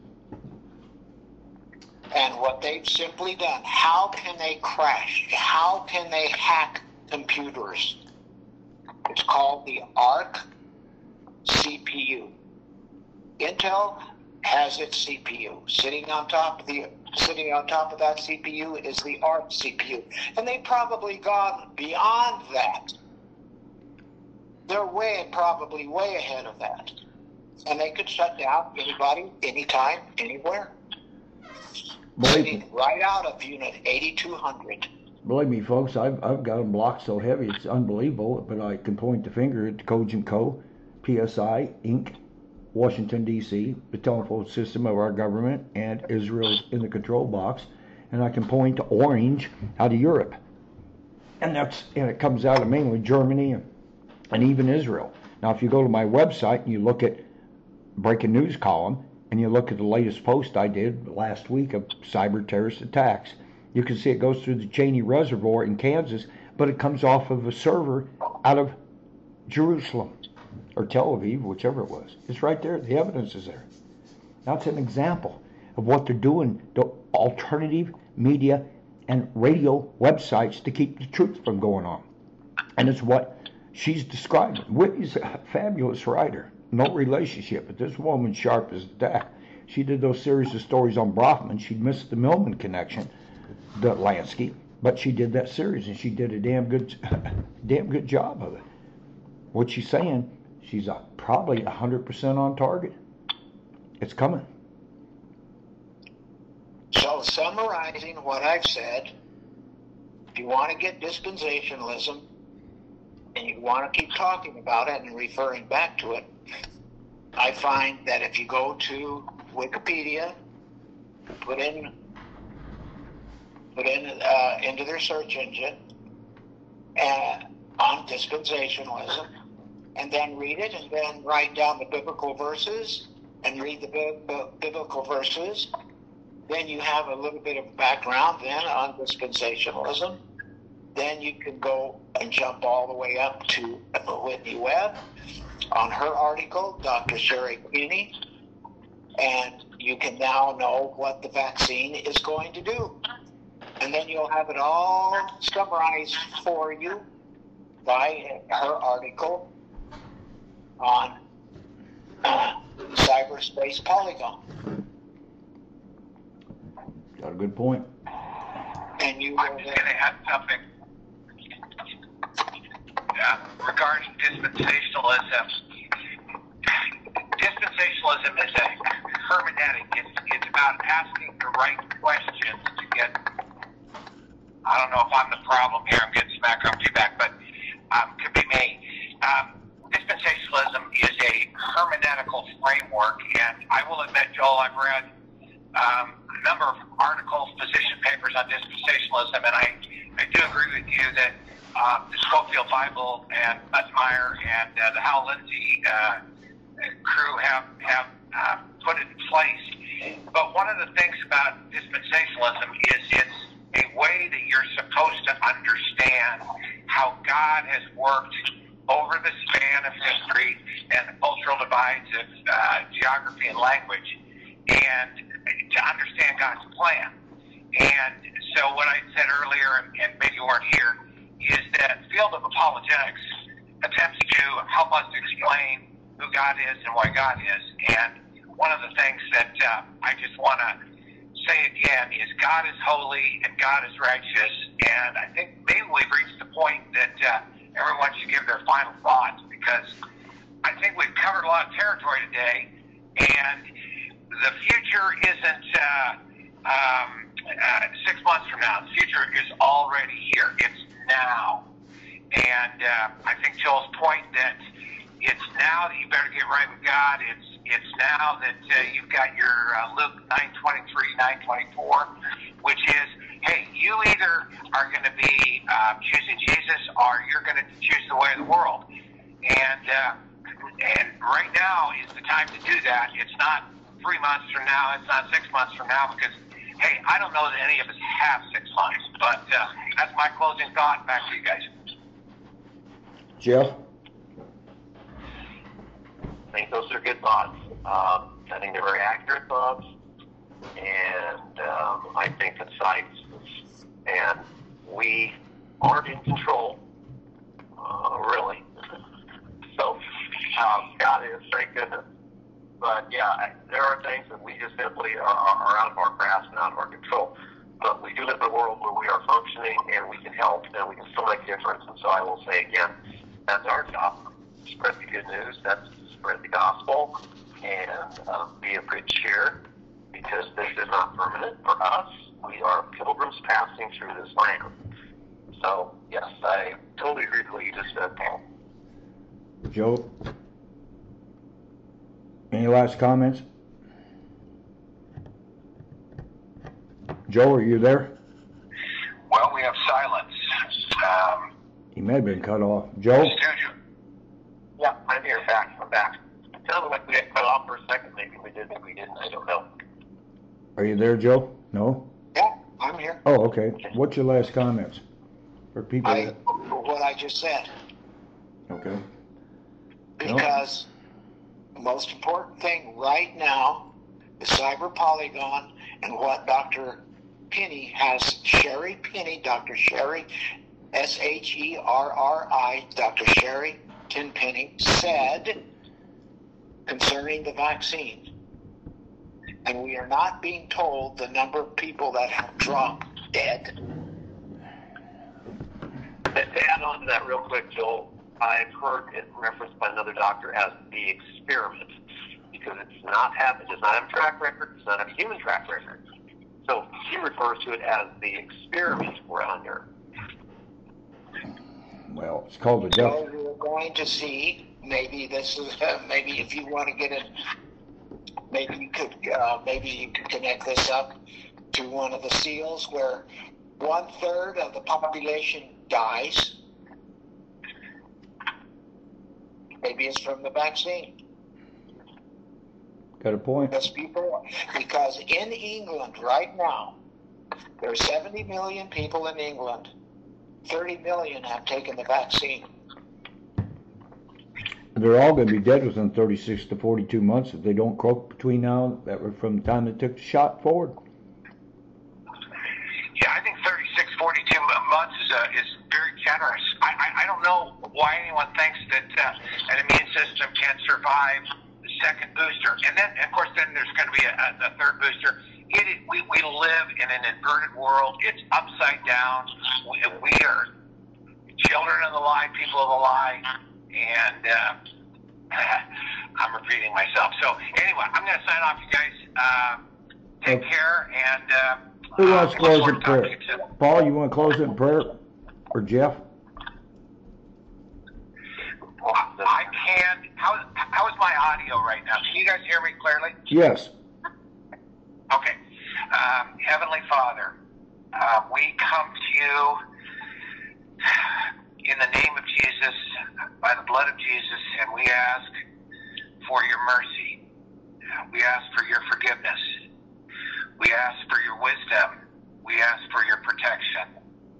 C: And what they've simply done, how can they crash? How can they hack computers? It's called the ARC C P U. Intel has its C P U. Sitting on top of the sitting on top of that C P U is the ARC C P U. And they've probably gone beyond that. They're way probably way ahead of that. And they could shut down anybody, anytime, anywhere. Sitting right out of unit eighty-two hundred.
A: Believe me, folks, I've, I've got them blocked so heavy, it's unbelievable, but I can point the finger at Cogent Co., P S I, Incorporated, Washington, D C, the telephone system of our government, and Israel's in the control box, and I can point to Orange out of Europe. And that's and it comes out of mainly Germany and, and even Israel. Now, if you go to my website and you look at breaking news column, and you look at the latest post I did last week of cyber terrorist attacks, you can see it goes through the Cheney Reservoir in Kansas, but it comes off of a server out of Jerusalem or Tel Aviv, whichever it was. It's right there. The evidence is there. That's an example of what they're doing to alternative media and radio websites to keep the truth from going on. And it's what she's describing. Whitney's a fabulous writer. No relationship, but this woman sharp as that. She did those series of stories on Brofman. She missed the Millman connection, the Lansky, but she did that series, and she did a damn good, damn good job of it. What she's saying, she's a, probably one hundred percent on target. It's coming.
C: So, summarizing what I've said, if you want to get dispensationalism, and you want to keep talking about it and referring back to it, I find that if you go to Wikipedia, put in put in uh, into their search engine and on dispensationalism, and then read it, and then write down the biblical verses and read the bi- bi- biblical verses, then you have a little bit of background then on dispensationalism. Then you can go and jump all the way up to Whitney Webb on her article, Doctor Sherry Kinney, and you can now know what the vaccine is going to do. And then you'll have it all summarized for you by her article on uh, cyberspace Polygon.
A: Got a good point.
C: And you
B: I'm just going to add something uh, regarding dispensationalism. Dispensationalism is a hermeneutic. It's, it's about asking the right questions to get. I don't know if I'm the problem here. I'm getting some background feedback, but um, could be me. Um, dispensationalism is a hermeneutical framework, and I will admit, Joel, I've read um, a number of articles, position papers on dispensationalism, and I, I do agree with you that uh, the Scofield Bible and Metzmeyer and uh, the Hal Lindsey uh, crew have, have uh, put it in place. But one of the things about dispensationalism is it's a way that you're supposed to understand how God has worked over the span of history and the cultural divides of uh, geography and language, and to understand God's plan. And so what I said earlier, and, and maybe you weren't here, is that field of apologetics attempts to help us explain who God is and why God is. And one of the things that uh, I just want to say again is God is holy and God is righteous. And I think maybe we've reached the point that uh, everyone should give their final thoughts, because I think we've covered a lot of territory today, and the future isn't uh, um, uh, six months from now. The future is already here. It's now. And uh, I think Joel's point that it's now that you better get right with God. It's it's now that uh, you've got your uh, Luke nine twenty-three, nine twenty-four, which is, hey, you either are going to be uh, choosing Jesus or you're going to choose the way of the world. And uh, and right now is the time to do that. It's not three months from now. It's not six months from now, because, hey, I don't know that any of us have six months. But uh, that's my closing thought. Back to you guys.
A: Jeff?
D: I think those are good thoughts. Um, I think they're very accurate thoughts, and um, I think that science and we aren't in control, uh, really. So, um, God is, thank goodness. But yeah, I, there are things that we just simply are, are out of our grasp and out of our control. But we do live in a world where we are functioning and we can help and we can still make a difference. And so I will say again, that's our job. Spread the good news. That's spread the gospel and uh, be of good cheer, because this is not permanent for us. We are pilgrims passing through this land. So, yes, I totally agree with what you just said, Paul.
A: Joe? Any last comments? Joe, are you there?
B: Well, we have silence. Um,
A: He may have been cut off. Joe?
B: Studio.
D: Yeah, I'm here, back. I'm back. It sounded like we got cut off for a second. Maybe we did, maybe we didn't. I don't know.
A: Are you there, Joe? No?
C: Yeah, I'm here.
A: Oh, okay. What's your last comments? For people
C: I,
A: that...
C: what I just said.
A: Okay.
C: Because the most important thing right now is Cyber Polygon and what Doctor Penny has, Sherry Penny, Doctor Sherry S H E R R I, Doctor Sherry Tenpenny, said concerning the vaccine. And we are not being told the number of people that have dropped dead.
D: To add on to that real quick, Joel, I've heard it referenced by another doctor as the experiment, because it's not have, it does not have a track record, it does not have a human track record. So he refers to it as the experiment we're under.
A: Well, it's called the
C: So
A: death.
C: we're going to see, maybe this is, uh, maybe if you want to get it, maybe you could, uh, maybe you could connect this up to one of the SEALs where one third of the population dies. Maybe it's from the vaccine.
A: Got a point?
C: Because people, because in England right now, there are seventy million people in England. thirty million have taken the vaccine.
A: They're all going to be dead within thirty-six to forty-two months if they don't croak between now, that were from the time they took the shot forward.
B: Yeah, I think thirty-six, forty-two months is uh, is very generous. I, I, I don't know why anyone thinks that uh, an immune system can survive the second booster. And then, of course, then there's going to be a, a third booster. It is, we, we live in an inverted world. It's upside down. We, we are children of the lie, people of the lie. And uh, I'm repeating myself. So anyway, I'm going to sign off, you guys. Uh, take
A: Okay.
B: care. And uh,
A: Who wants to
B: uh, look
A: close
B: forward
A: in
B: to talking to
A: prayer?
B: you soon.
A: Paul, you want to close it in prayer? Or Jeff?
B: Well, I can. How, how is my audio right now? Can you guys hear me clearly?
A: Yes.
B: Okay. Um, Heavenly Father, uh, we come to you in the name of Jesus, by the blood of Jesus, and we ask for your mercy. We ask for your forgiveness. We ask for your wisdom. We ask for your protection.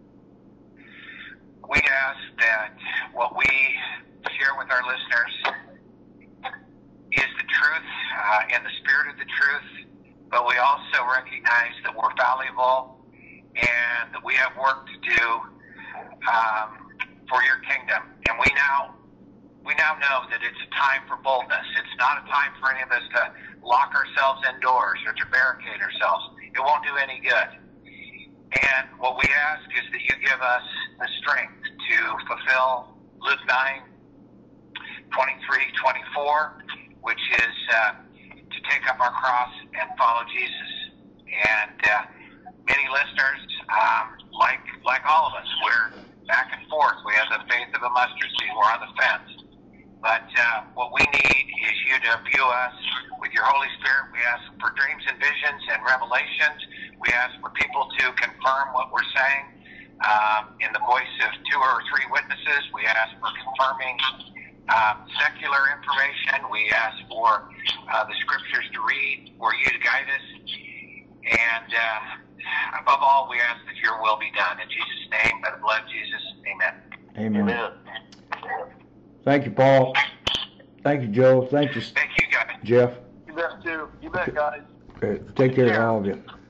B: We ask that what we share with our listeners is the truth, uh, in the spirit of the truth, but we also recognize that we're valuable and that we have work to do um, for your kingdom. And we now we now know that it's a time for boldness. It's not a time for any of us to lock ourselves indoors or to barricade ourselves. It won't do any good. And what we ask is that you give us the strength to fulfill Luke nine, twenty-three, twenty-four, which is uh, to take up our cross and follow Jesus. And uh, many listeners, um, like like all of us, we're back and forth. We have the faith of a mustard seed. We're on the fence. But uh, what we need is you to view us with your Holy Spirit. We ask for dreams and visions and revelations. We ask for people to confirm what we're saying um, in the voice of two or three witnesses. We ask for confirming uh, secular information. We ask for uh, the scriptures to read, for you to guide us. And uh, above all, we ask that your will be done. In Jesus' name, by the blood of Jesus, amen.
A: Amen.
D: Amen.
A: Thank you, Paul. Thank you, Joe. Thank you,
B: Thank you, guys.
A: Jeff.
E: You bet, too. You bet, guys.
A: Uh, Take care, all of you.